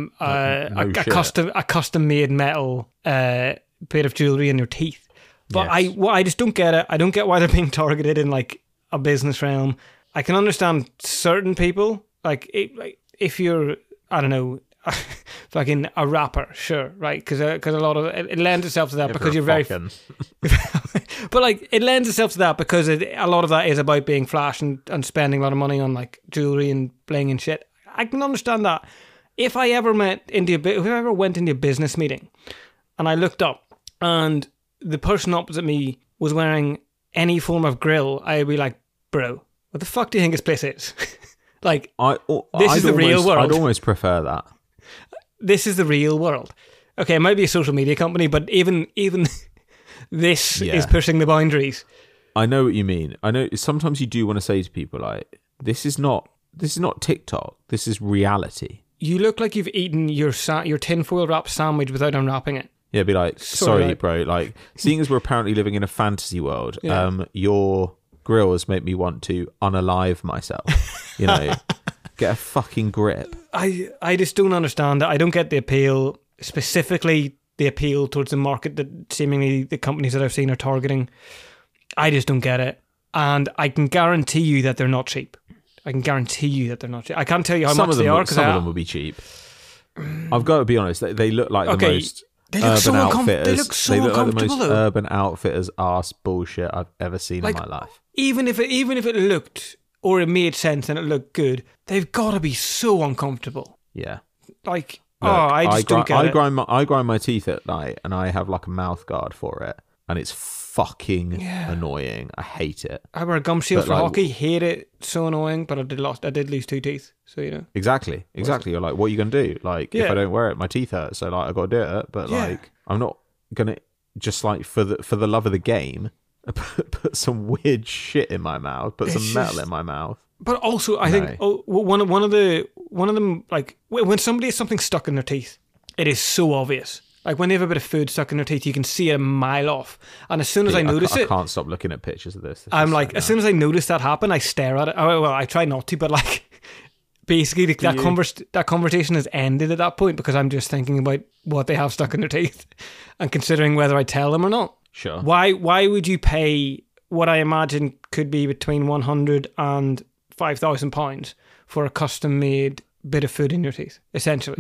a custom made metal bit of jewelry in your teeth. But yes. I just don't get it. I don't get why they're being targeted in like a business realm. I can understand certain people, like if you're, I don't know, fucking a rapper, sure, right? Because a lot of it lends itself to that because you're very. But like it lends itself to that because a lot of that is about being flash and spending a lot of money on like jewelry and bling and shit. I can understand that. If I ever went into a business meeting and I looked up and the person opposite me was wearing any form of grill, I'd be like, bro, what the fuck do you think this place is? Like, this is the real world. I'd almost prefer that. This is the real world. Okay, it might be a social media company, but even this is pushing the boundaries. I know what you mean. I know sometimes you do want to say to people like, this is not TikTok. This is reality. You look like you've eaten your tinfoil wrap sandwich without unwrapping it. Yeah, be like, sorry, bro. Like, seeing as we're apparently living in a fantasy world, your grills make me want to unalive myself. You know, get a fucking grip. I just don't understand that. I don't get the appeal, specifically the appeal towards the market that seemingly the companies that I've seen are targeting. I just don't get it. And I can guarantee you that they're not cheap. I can't tell you how much they are. Some of them will be cheap. I've got to be honest. They look like the most urban outfitters. They look like the most urban outfitters arse bullshit I've ever seen in my life. Even if it looked or it made sense and it looked good, they've got to be so uncomfortable. Yeah. Like, look, I just don't get it. I grind my teeth at night and I have like a mouth guard for it. and it's fucking annoying. I hate it. I wear gum shields for hockey. Hate it. So annoying. But I did lose 2 teeth. So you know. Exactly. You're like, what are you gonna do? Like, if I don't wear it, my teeth hurt. So like, I got to do it. But like, I'm not gonna just like for the love of the game, put some weird shit in my mouth. Put some metal in my mouth. But also, I think one of them, like when somebody has something stuck in their teeth, it is so obvious. Like when they have a bit of food stuck in their teeth, you can see it a mile off. And as soon as I notice it, I can't stop looking at pictures of this. I'm like, as soon as I notice that happen, I stare at it. Oh, well, I try not to, but like, basically that conversation has ended at that point because I'm just thinking about what they have stuck in their teeth and considering whether I tell them or not. Sure. Why would you pay what I imagine could be between £100 and £5,000 for a custom made bit of food in your teeth, essentially?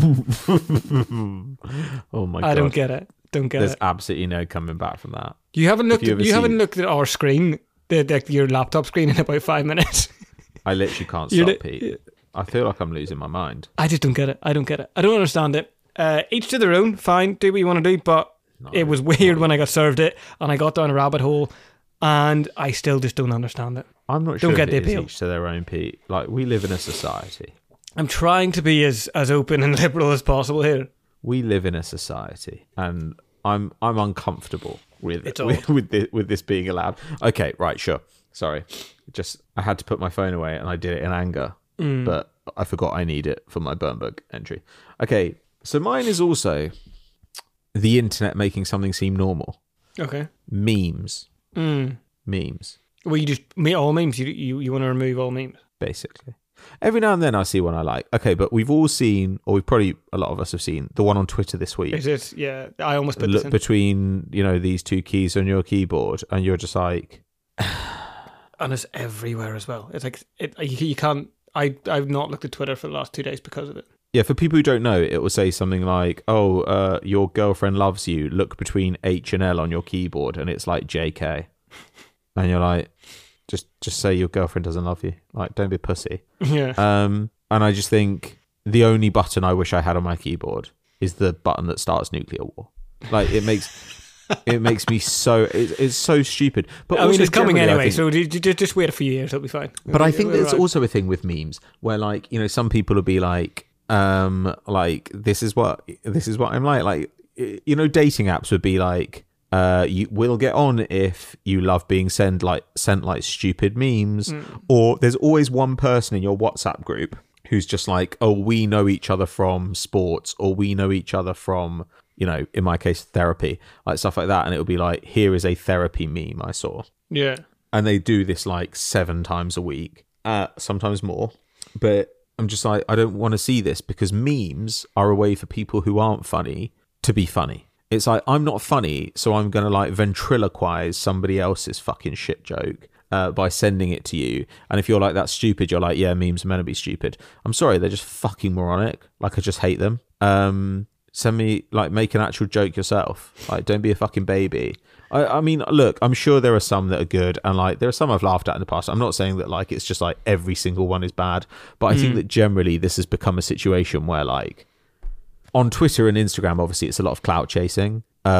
Oh my god! I don't get it. There's absolutely no coming back from that. You haven't looked. Haven't looked at our screen, your laptop screen, in about 5 minutes. I literally can't stop, Pete. I feel like I'm losing my mind. I just don't get it. I don't understand it. Each to their own. Fine, do what you want to do, but it was weird when I got served it, and I got down a rabbit hole, and I still just don't understand it. I'm not sure. Don't get the appeal. Each to their own, Pete. Like, we live in a society. I'm trying to be as open and liberal as possible here. We live in a society, and I'm uncomfortable with this being allowed. Okay, right, sure. Sorry, I had to put my phone away, and I did it in anger, but I forgot I need it for my burn book entry. Okay, so mine is also the internet making something seem normal. Okay, memes. Memes. Well, you just all memes. You want to remove all memes, basically. Every now and then I see one I like. Okay, but we've all seen, or a lot of us have seen, the one on Twitter this week. Is it? Yeah, I almost put this in. Between, these two keys on your keyboard, and you're just like... And it's everywhere as well. It's like, you can't... I've not looked at Twitter for the last 2 days because of it. Yeah, for people who don't know, it will say something like, your girlfriend loves you, look between H and L on your keyboard, and it's like JK. And you're like... Just say your girlfriend doesn't love you. Like, don't be a pussy. Yeah. And I just think the only button I wish I had on my keyboard is the button that starts nuclear war. Like, it makes me so... It's so stupid. But I mean, it's coming anyway, so just wait a few years, it'll be fine. But I think there's also a thing with memes where, like, some people will be like, this is what I'm like. Like, dating apps would be like, you will get on if you love being sent like stupid memes, or there's always one person in your WhatsApp group who's just like, oh, we know each other from sports, or we know each other from, in my case, therapy, like stuff like that. And it would be like, here is a therapy meme I saw. Yeah. And they do this like 7 times a week, sometimes more. But I'm just like, I don't want to see this, because memes are a way for people who aren't funny to be funny. It's like, I'm not funny, so I'm going to like ventriloquize somebody else's fucking shit joke by sending it to you. And if you're like, that's stupid, you're like, yeah, memes are meant to be stupid. I'm sorry, they're just fucking moronic. Like, I just hate them. Send me, like, make an actual joke yourself. Like, don't be a fucking baby. I mean, look, I'm sure there are some that are good, and like, there are some I've laughed at in the past. I'm not saying that like it's just like every single one is bad, but I think that generally this has become a situation where, like, on Twitter and Instagram, obviously, it's a lot of clout chasing.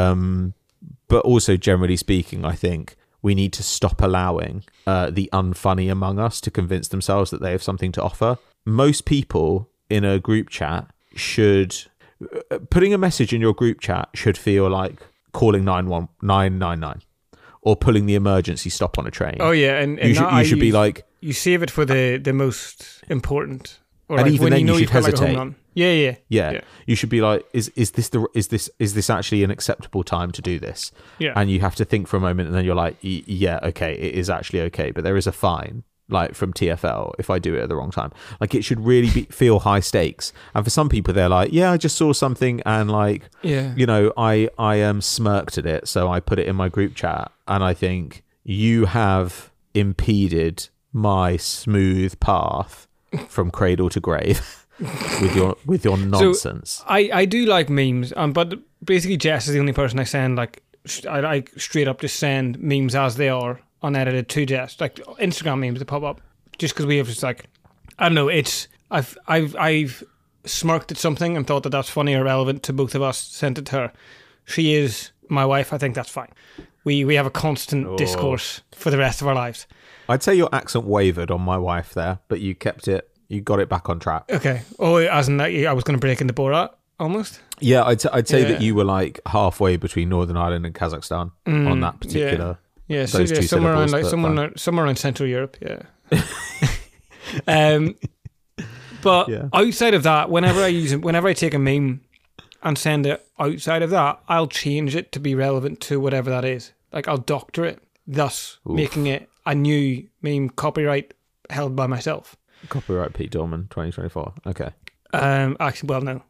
But also, generally speaking, I think we need to stop allowing the unfunny among us to convince themselves that they have something to offer. Most people in a group chat should... Putting a message in your group chat should feel like calling 999 or pulling the emergency stop on a train. Oh, yeah. And you should be like... You save it for the most important... Or and like even then you should hesitate. Like yeah. You should be like, is this actually an acceptable time to do this? Yeah. And you have to think for a moment, and then you're like, yeah, okay, it is actually okay, but there is a fine, like from TfL, if I do it at the wrong time. Like, it should really feel high stakes. And for some people, they're like, yeah, I just saw something, and like, I smirked at it, so I put it in my group chat. And I think you have impeded my smooth path from cradle to grave with your nonsense. So I do like memes, but basically Jess is the only person I send, like, I straight up just send memes as they are unedited to Jess, like Instagram memes that pop up, just because we have just like, I don't know, it's I've smirked at something and thought that that's funny or relevant to both of us, sent it to her. She is my wife, I think that's fine. We have a constant discourse for the rest of our lives. I'd say your accent wavered on my wife there, but you kept it. You got it back on track. Okay. Oh, as in that I was going to break into Borat almost. Yeah, I'd say that you were like halfway between Northern Ireland and Kazakhstan on that particular. Yeah, so somewhere around somewhere around Central Europe. Yeah. But outside of that, whenever I take a meme and send it outside of that, I'll change it to be relevant to whatever that is. Like I'll doctor it, thus making it a new meme, copyright held by myself. Copyright Pete Dorman 2024. Okay. Actually, well, no,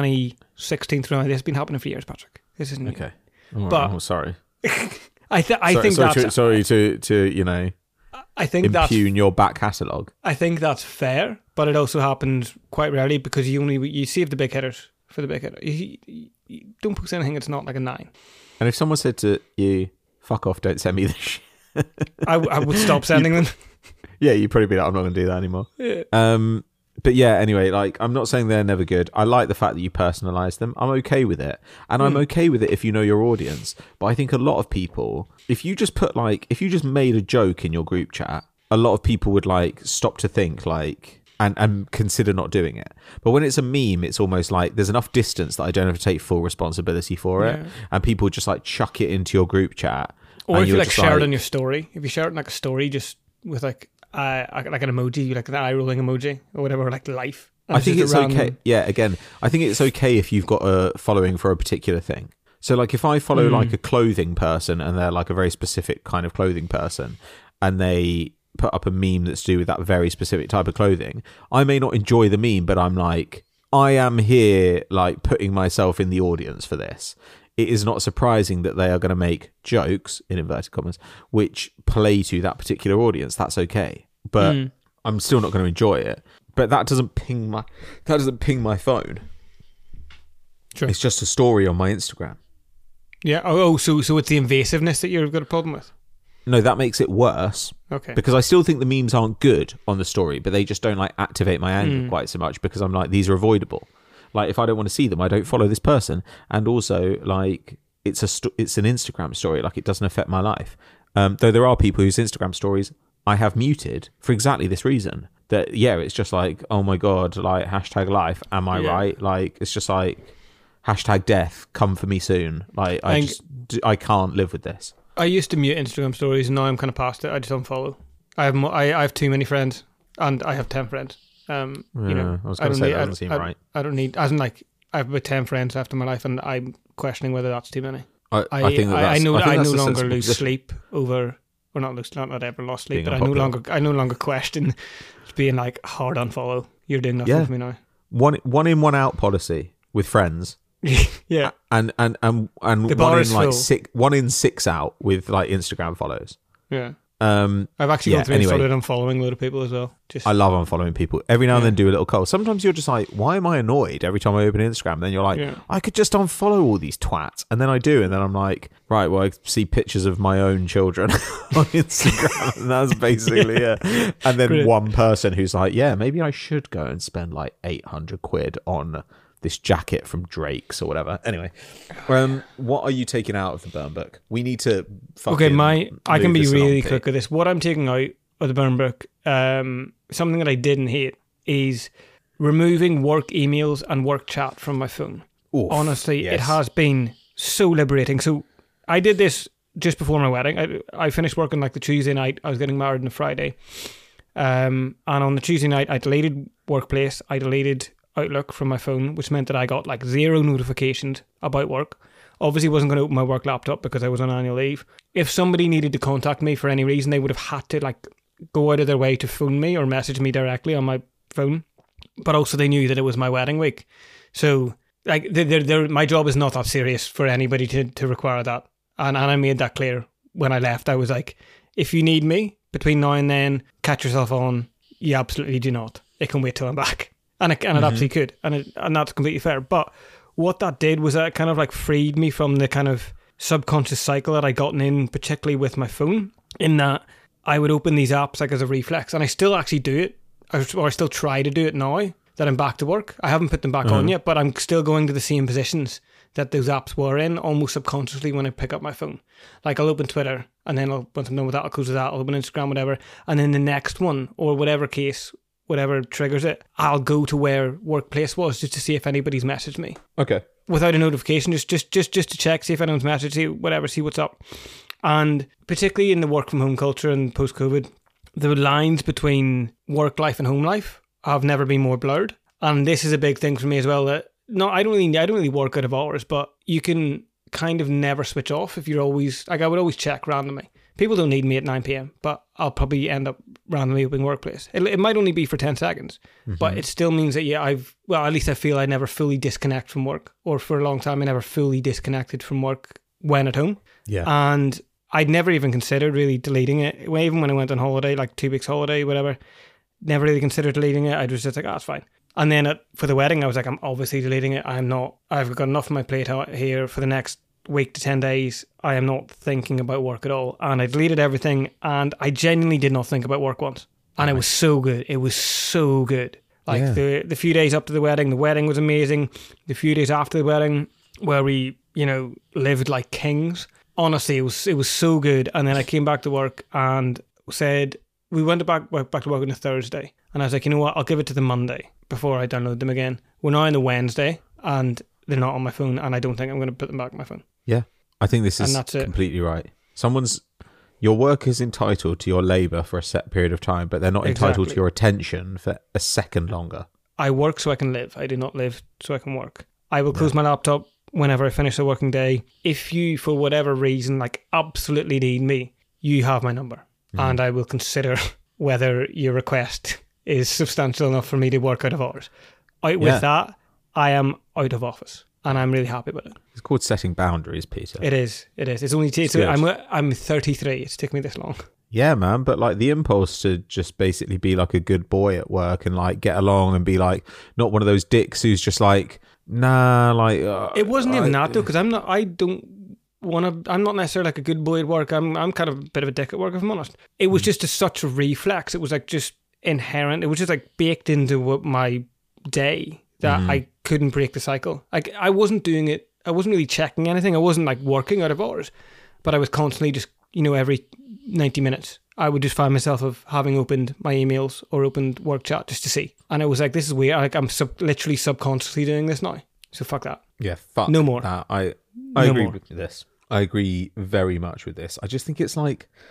2016 through. This has been happening for years, Patrick. This isn't okay. But sorry. I think that's sorry to I think impugn your back catalogue. I think that's fair, but it also happens quite rarely because you save the big hitters for the big hitter. You don't post anything that's not like a 9. And if someone said to you, "Fuck off, don't send me this shit," I would stop sending them. Yeah, you'd probably be like, "I'm not going to do that anymore." Yeah. But yeah, anyway, like I'm not saying they're never good. I like the fact that you personalize them. I'm okay with it. And I'm okay with it if you know your audience. But I think a lot of people, if you just made a joke in your group chat, a lot of people would like stop to think like and consider not doing it. But when it's a meme, it's almost like there's enough distance that I don't have to take full responsibility for it. And people just like chuck it into your group chat. Or if you like share it on your story. If you share it in like a story just with like an emoji, like the eye rolling emoji or whatever, like life. I think it's okay. Yeah, again, I think it's okay if you've got a following for a particular thing. So like if I follow like a clothing person and they're like a very specific kind of clothing person and they put up a meme that's to do with that very specific type of clothing, I may not enjoy the meme, but I'm like, I am here like putting myself in the audience for this. It is not surprising that they are going to make jokes, in inverted commas, which play to that particular audience. That's okay. But I'm still not going to enjoy it. But that doesn't ping my phone. Sure. It's just a story on my Instagram. Yeah. So it's the invasiveness that you've got a problem with? No, that makes it worse. Okay. Because I still think the memes aren't good on the story, but they just don't like activate my anger quite so much because I'm like, these are avoidable. Like, if I don't want to see them, I don't follow this person. And also, like, it's an Instagram story. Like, it doesn't affect my life. Though there are people whose Instagram stories I have muted for exactly this reason. That, yeah, it's just like, oh my God, like, #life. Am I right? Like, it's just like, #death. Come for me soon. Like, I can't live with this. I used to mute Instagram stories, and now I'm kind of past it. I just unfollow. I have too many friends, and I have 10 friends. I was going to say that doesn't seem right. I don't need, as in like, I have about 10 friends after my life, and I'm questioning whether that's too many. I think I no longer lose sleep over, or not ever lost sleep, but I no longer question being like hard unfollow. You're doing nothing for me now. One in, one out policy with friends. Yeah, and one in 6 out with like Instagram follows. Yeah. I've actually gone through and started unfollowing a load of people as well. I love unfollowing people. Every now and then do a little call. Sometimes you're just like, why am I annoyed every time I open Instagram? Then you're like, I could just unfollow all these twats. And then I do. And then I'm like, right, well, I see pictures of my own children on Instagram. And that's basically it. And then Brilliant. One person who's like, yeah, maybe I should go and spend like 800 quid on this jacket from Drake's or whatever. Anyway, what are you taking out of the burn book? We need to fucking I can be really quick with this. What I'm taking out of the burn book, something that I didn't hate, is removing work emails and work chat from my phone. Oof, honestly, It has been so liberating. So I did this just before my wedding. I finished working like the Tuesday night. I was getting married on the Friday. And on the Tuesday night, I deleted Workplace. I deleted Outlook from my phone, which meant that I got like 0 notifications about work. Obviously wasn't going to open my work laptop because I was on annual leave. If somebody needed to contact me for any reason, they would have had to like go out of their way to phone me or message me directly on my phone. But also they knew that it was my wedding week. So like my job is not that serious for anybody to require that. And I made that clear when I left. I was like, if you need me between now and then, catch yourself on. You absolutely do not. It can wait till I'm back. And it absolutely could, and that's completely fair. But what that did was that it kind of like freed me from the kind of subconscious cycle that I gotten in, particularly with my phone, in that I would open these apps like as a reflex, and I still actually do it, or I still try to do it now. that I'm back to work. I haven't put them back on yet, but I'm still going to the same positions that those apps were in, almost subconsciously when I pick up my phone. Like I'll open Twitter, and then once I'm done with that, I'll close that, I'll open Instagram, whatever, and then the next one, or whatever case, whatever triggers it, I'll go to where workplace was just to see if anybody's messaged me. Okay. Without a notification, just to check, see if anyone's messaged, see whatever, see what's up. And particularly in the work from home culture and post-COVID, the lines between work life and home life have never been more blurred. And this is a big thing for me as well, that I don't really work out of hours, but you can kind of never switch off if you're always, like I would always check randomly. People don't need me at 9 p.m, but I'll probably end up randomly opening workplace. It might only be for 10 seconds, but it still means that, at least I feel I never fully disconnect from work, or for a long time I never fully disconnected from work when at home. Yeah. And I'd never even considered really deleting it. Even when I went on holiday, like 2 weeks holiday, whatever, never really considered deleting it. I was just like, it's fine. And then for the wedding, I was like, I'm obviously deleting it. I've got enough on my plate here for the next week to 10 days. I am not thinking about work at all. And I deleted everything, and I genuinely did not think about work once. And it was so good. It was so good. Like the few days up to the wedding was amazing. The few days after the wedding, where we, lived like kings. Honestly, it was so good. And then I came back to work and said, we went back to work on a Thursday. And I was like, you know what? I'll give it to the Monday before I download them again. We're now on the Wednesday, and they're not on my phone, and I don't think I'm going to put them back on my phone. Yeah, I think this is completely right. Your work is entitled to your labour for a set period of time, but they're not entitled to your attention for a second longer. I work so I can live. I do not live so I can work. I will close my laptop whenever I finish a working day. If you, for whatever reason, absolutely need me, you have my number, and I will consider whether your request is substantial enough for me to work out of hours. With that, I am out of office, and I'm really happy with it. It's called setting boundaries, Peter. It is. It's only I'm 33. It's taken me this long. Yeah, man. But the impulse to just basically be like a good boy at work and get along and be not one of those dicks who's just nah. It wasn't even that though, because I'm not necessarily a good boy at work. I'm kind of a bit of a dick at work, if I'm honest. It was just such a reflex. It was just inherent. It was just baked into my day that I couldn't break the cycle. I wasn't doing it. I wasn't really checking anything. I wasn't working out of hours, but I was constantly just, every 90 minutes, I would just find myself of having opened my emails or opened work chat just to see. And it was this is weird. I'm literally subconsciously doing this now. So fuck that. Yeah, fuck no more. That. I agree with this. I agree very much with this. I just think it's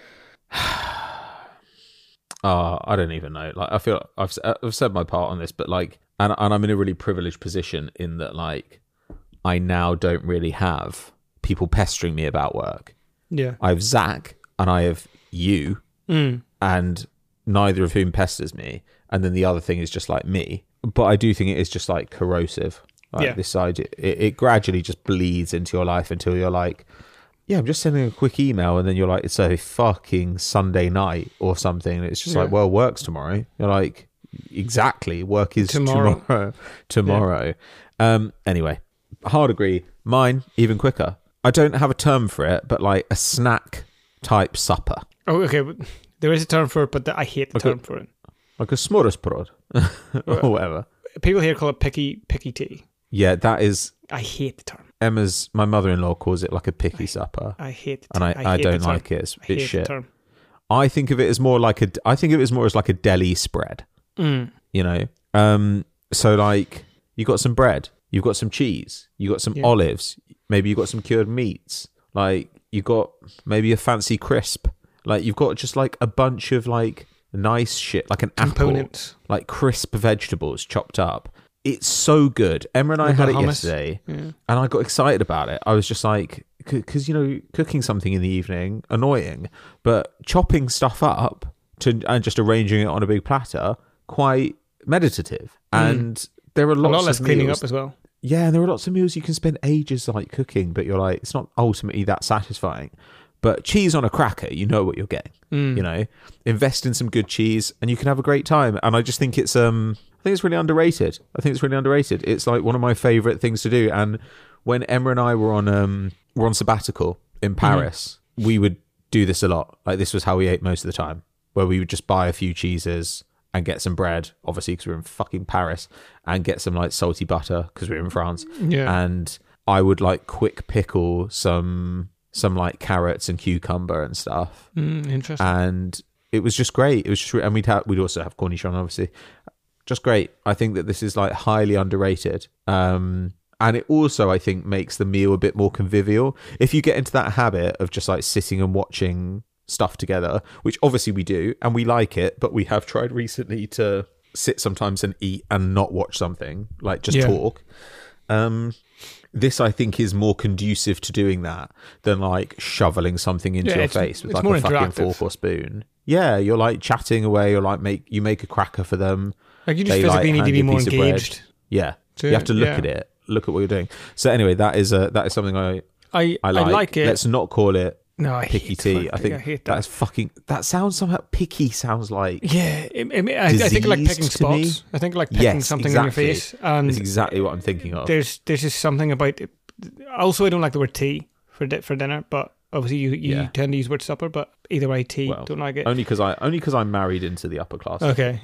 I don't even know. I feel I've said my part on this, but and I'm in a really privileged position in that I now don't really have people pestering me about work. Yeah. I have Zach and I have you, and neither of whom pesters me. And then the other thing is just me. But I do think it is just corrosive. This side, it gradually just bleeds into your life until you're I'm just sending a quick email, and then you're it's a fucking Sunday night or something. And it's just well, work's tomorrow. You're exactly, work is tomorrow. Anyway, hard agree. Mine, even quicker. I don't have a term for it, but a snack type supper. Oh, okay. There is a term for it, but I hate the term for it. Like a smorgasbord or whatever. People here call it picky tea. Yeah, that is... I hate the term. My mother-in-law calls it a picky supper. I hate it. And I don't like it. It's shit. The term. I think of it as more as a deli spread. So you got some bread, you've got some cheese, you got some olives, maybe you got some cured meats, you got maybe a fancy crisp, you've got just a bunch of nice shit, an components, apple, crisp vegetables chopped up. It's so good. Emma and I had it yesterday, and I got excited about it. I was just because cooking something in the evening, annoying, but chopping stuff up and just arranging it on a big platter, quite meditative. And there are lots a lot less of cleaning meals. up as well. Yeah, there are lots of meals you can spend ages cooking, but you're it's not ultimately that satisfying. But cheese on a cracker, you know what you're getting. Invest in some good cheese, and you can have a great time. And I just think it's really underrated. It's one of my favorite things to do. And when Emma and I were on sabbatical in Paris, we would do this a lot. This was how we ate most of the time, where we would just buy a few cheeses and get some bread, obviously because we're in fucking Paris, and get some like salty butter because we're in France. Yeah. And I would like quick pickle some like carrots and cucumber and stuff. Interesting. And it was just great. It was just, and we'd also have cornichon, obviously. Just great. I think that this is like highly underrated. And it also, I think, makes the meal a bit more convivial. If you get into that habit of just like sitting and watching stuff together, which obviously we do, and we like it, but we have tried recently to sit sometimes and eat and not watch something, like just talk. This, I think, is more conducive to doing that than like shoveling something into your face with like a fucking fork or spoon. Yeah, you're like chatting away. You're like you make a cracker for them. Like you just physically need to be more engaged. Yeah, you have to look at it. Look at what you're doing. So anyway, that is something I like. I like it. Let's not call it picky tea. I think that is fucking. That sounds somehow picky. Sounds like I think like picking spots. I think like picking something in your face. And it's exactly what I'm thinking of. There's just something about it. Also, I don't like the word tea for dinner, but obviously you tend to use the word supper. But either way, tea. Well, don't like it. Only because I'm married into the upper class. Okay.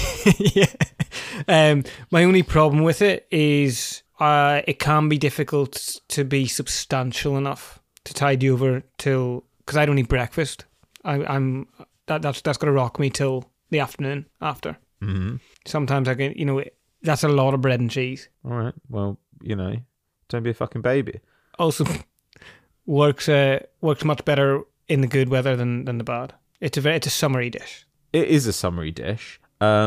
Yeah. My only problem with it is. It can be difficult to be substantial enough to tide you over till, because I don't eat breakfast. That's gonna rock me till the afternoon after. Mm-hmm. Sometimes I can, that's a lot of bread and cheese. All right, well, don't be a fucking baby. Also, works much better in the good weather than the bad. It's a summery dish. It is a summery dish,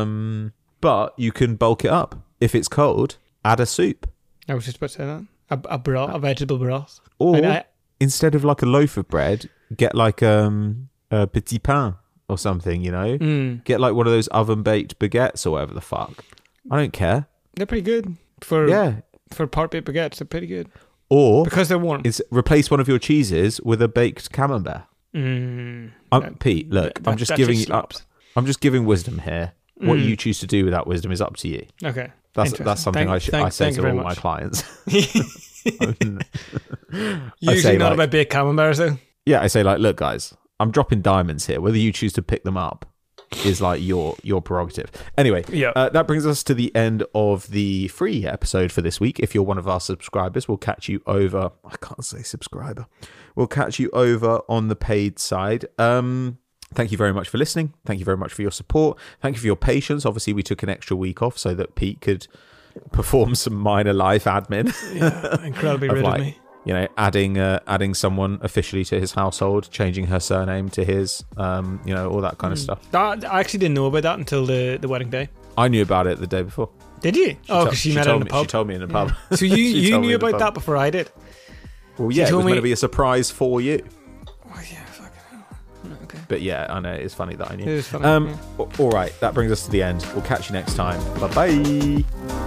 but you can bulk it up if it's cold. Add a soup. I was just about to say that. A broth, a vegetable broth. Or instead of like a loaf of bread, get like a petit pain or something, Get like one of those oven-baked baguettes or whatever the fuck. I don't care. They're pretty good. For part-baked baguettes, they're pretty good. Or because they're warm. Replace one of your cheeses with a baked camembert. Pete, look, I'm just giving wisdom here. What you choose to do with that wisdom is up to you. Okay. That's something I say to all my clients. Usually not about baked camemberts though. Yeah, I say like, look guys, I'm dropping diamonds here. Whether you choose to pick them up is like your prerogative. Anyway, that brings us to the end of the free episode for this week. If you're one of our subscribers, we'll catch you over. I can't say subscriber. We'll catch you over on the paid side. Thank you very much for listening. Thank you very much for your support. Thank you for your patience. Obviously, we took an extra week off so that Pete could perform some minor life admin. Yeah, incredibly rude of me. Adding someone officially to his household, changing her surname to his, all that kind of stuff. I actually didn't know about that until the wedding day. I knew about it the day before. Did you? Because she met her in the pub. She told me in the pub. So you knew about that before I did? Well, yeah, it was going to be a surprise for you. Oh, yeah. Okay. But yeah, I know it's funny that I knew. It is funny. All right, that brings us to the end. We'll catch you next time. Bye bye.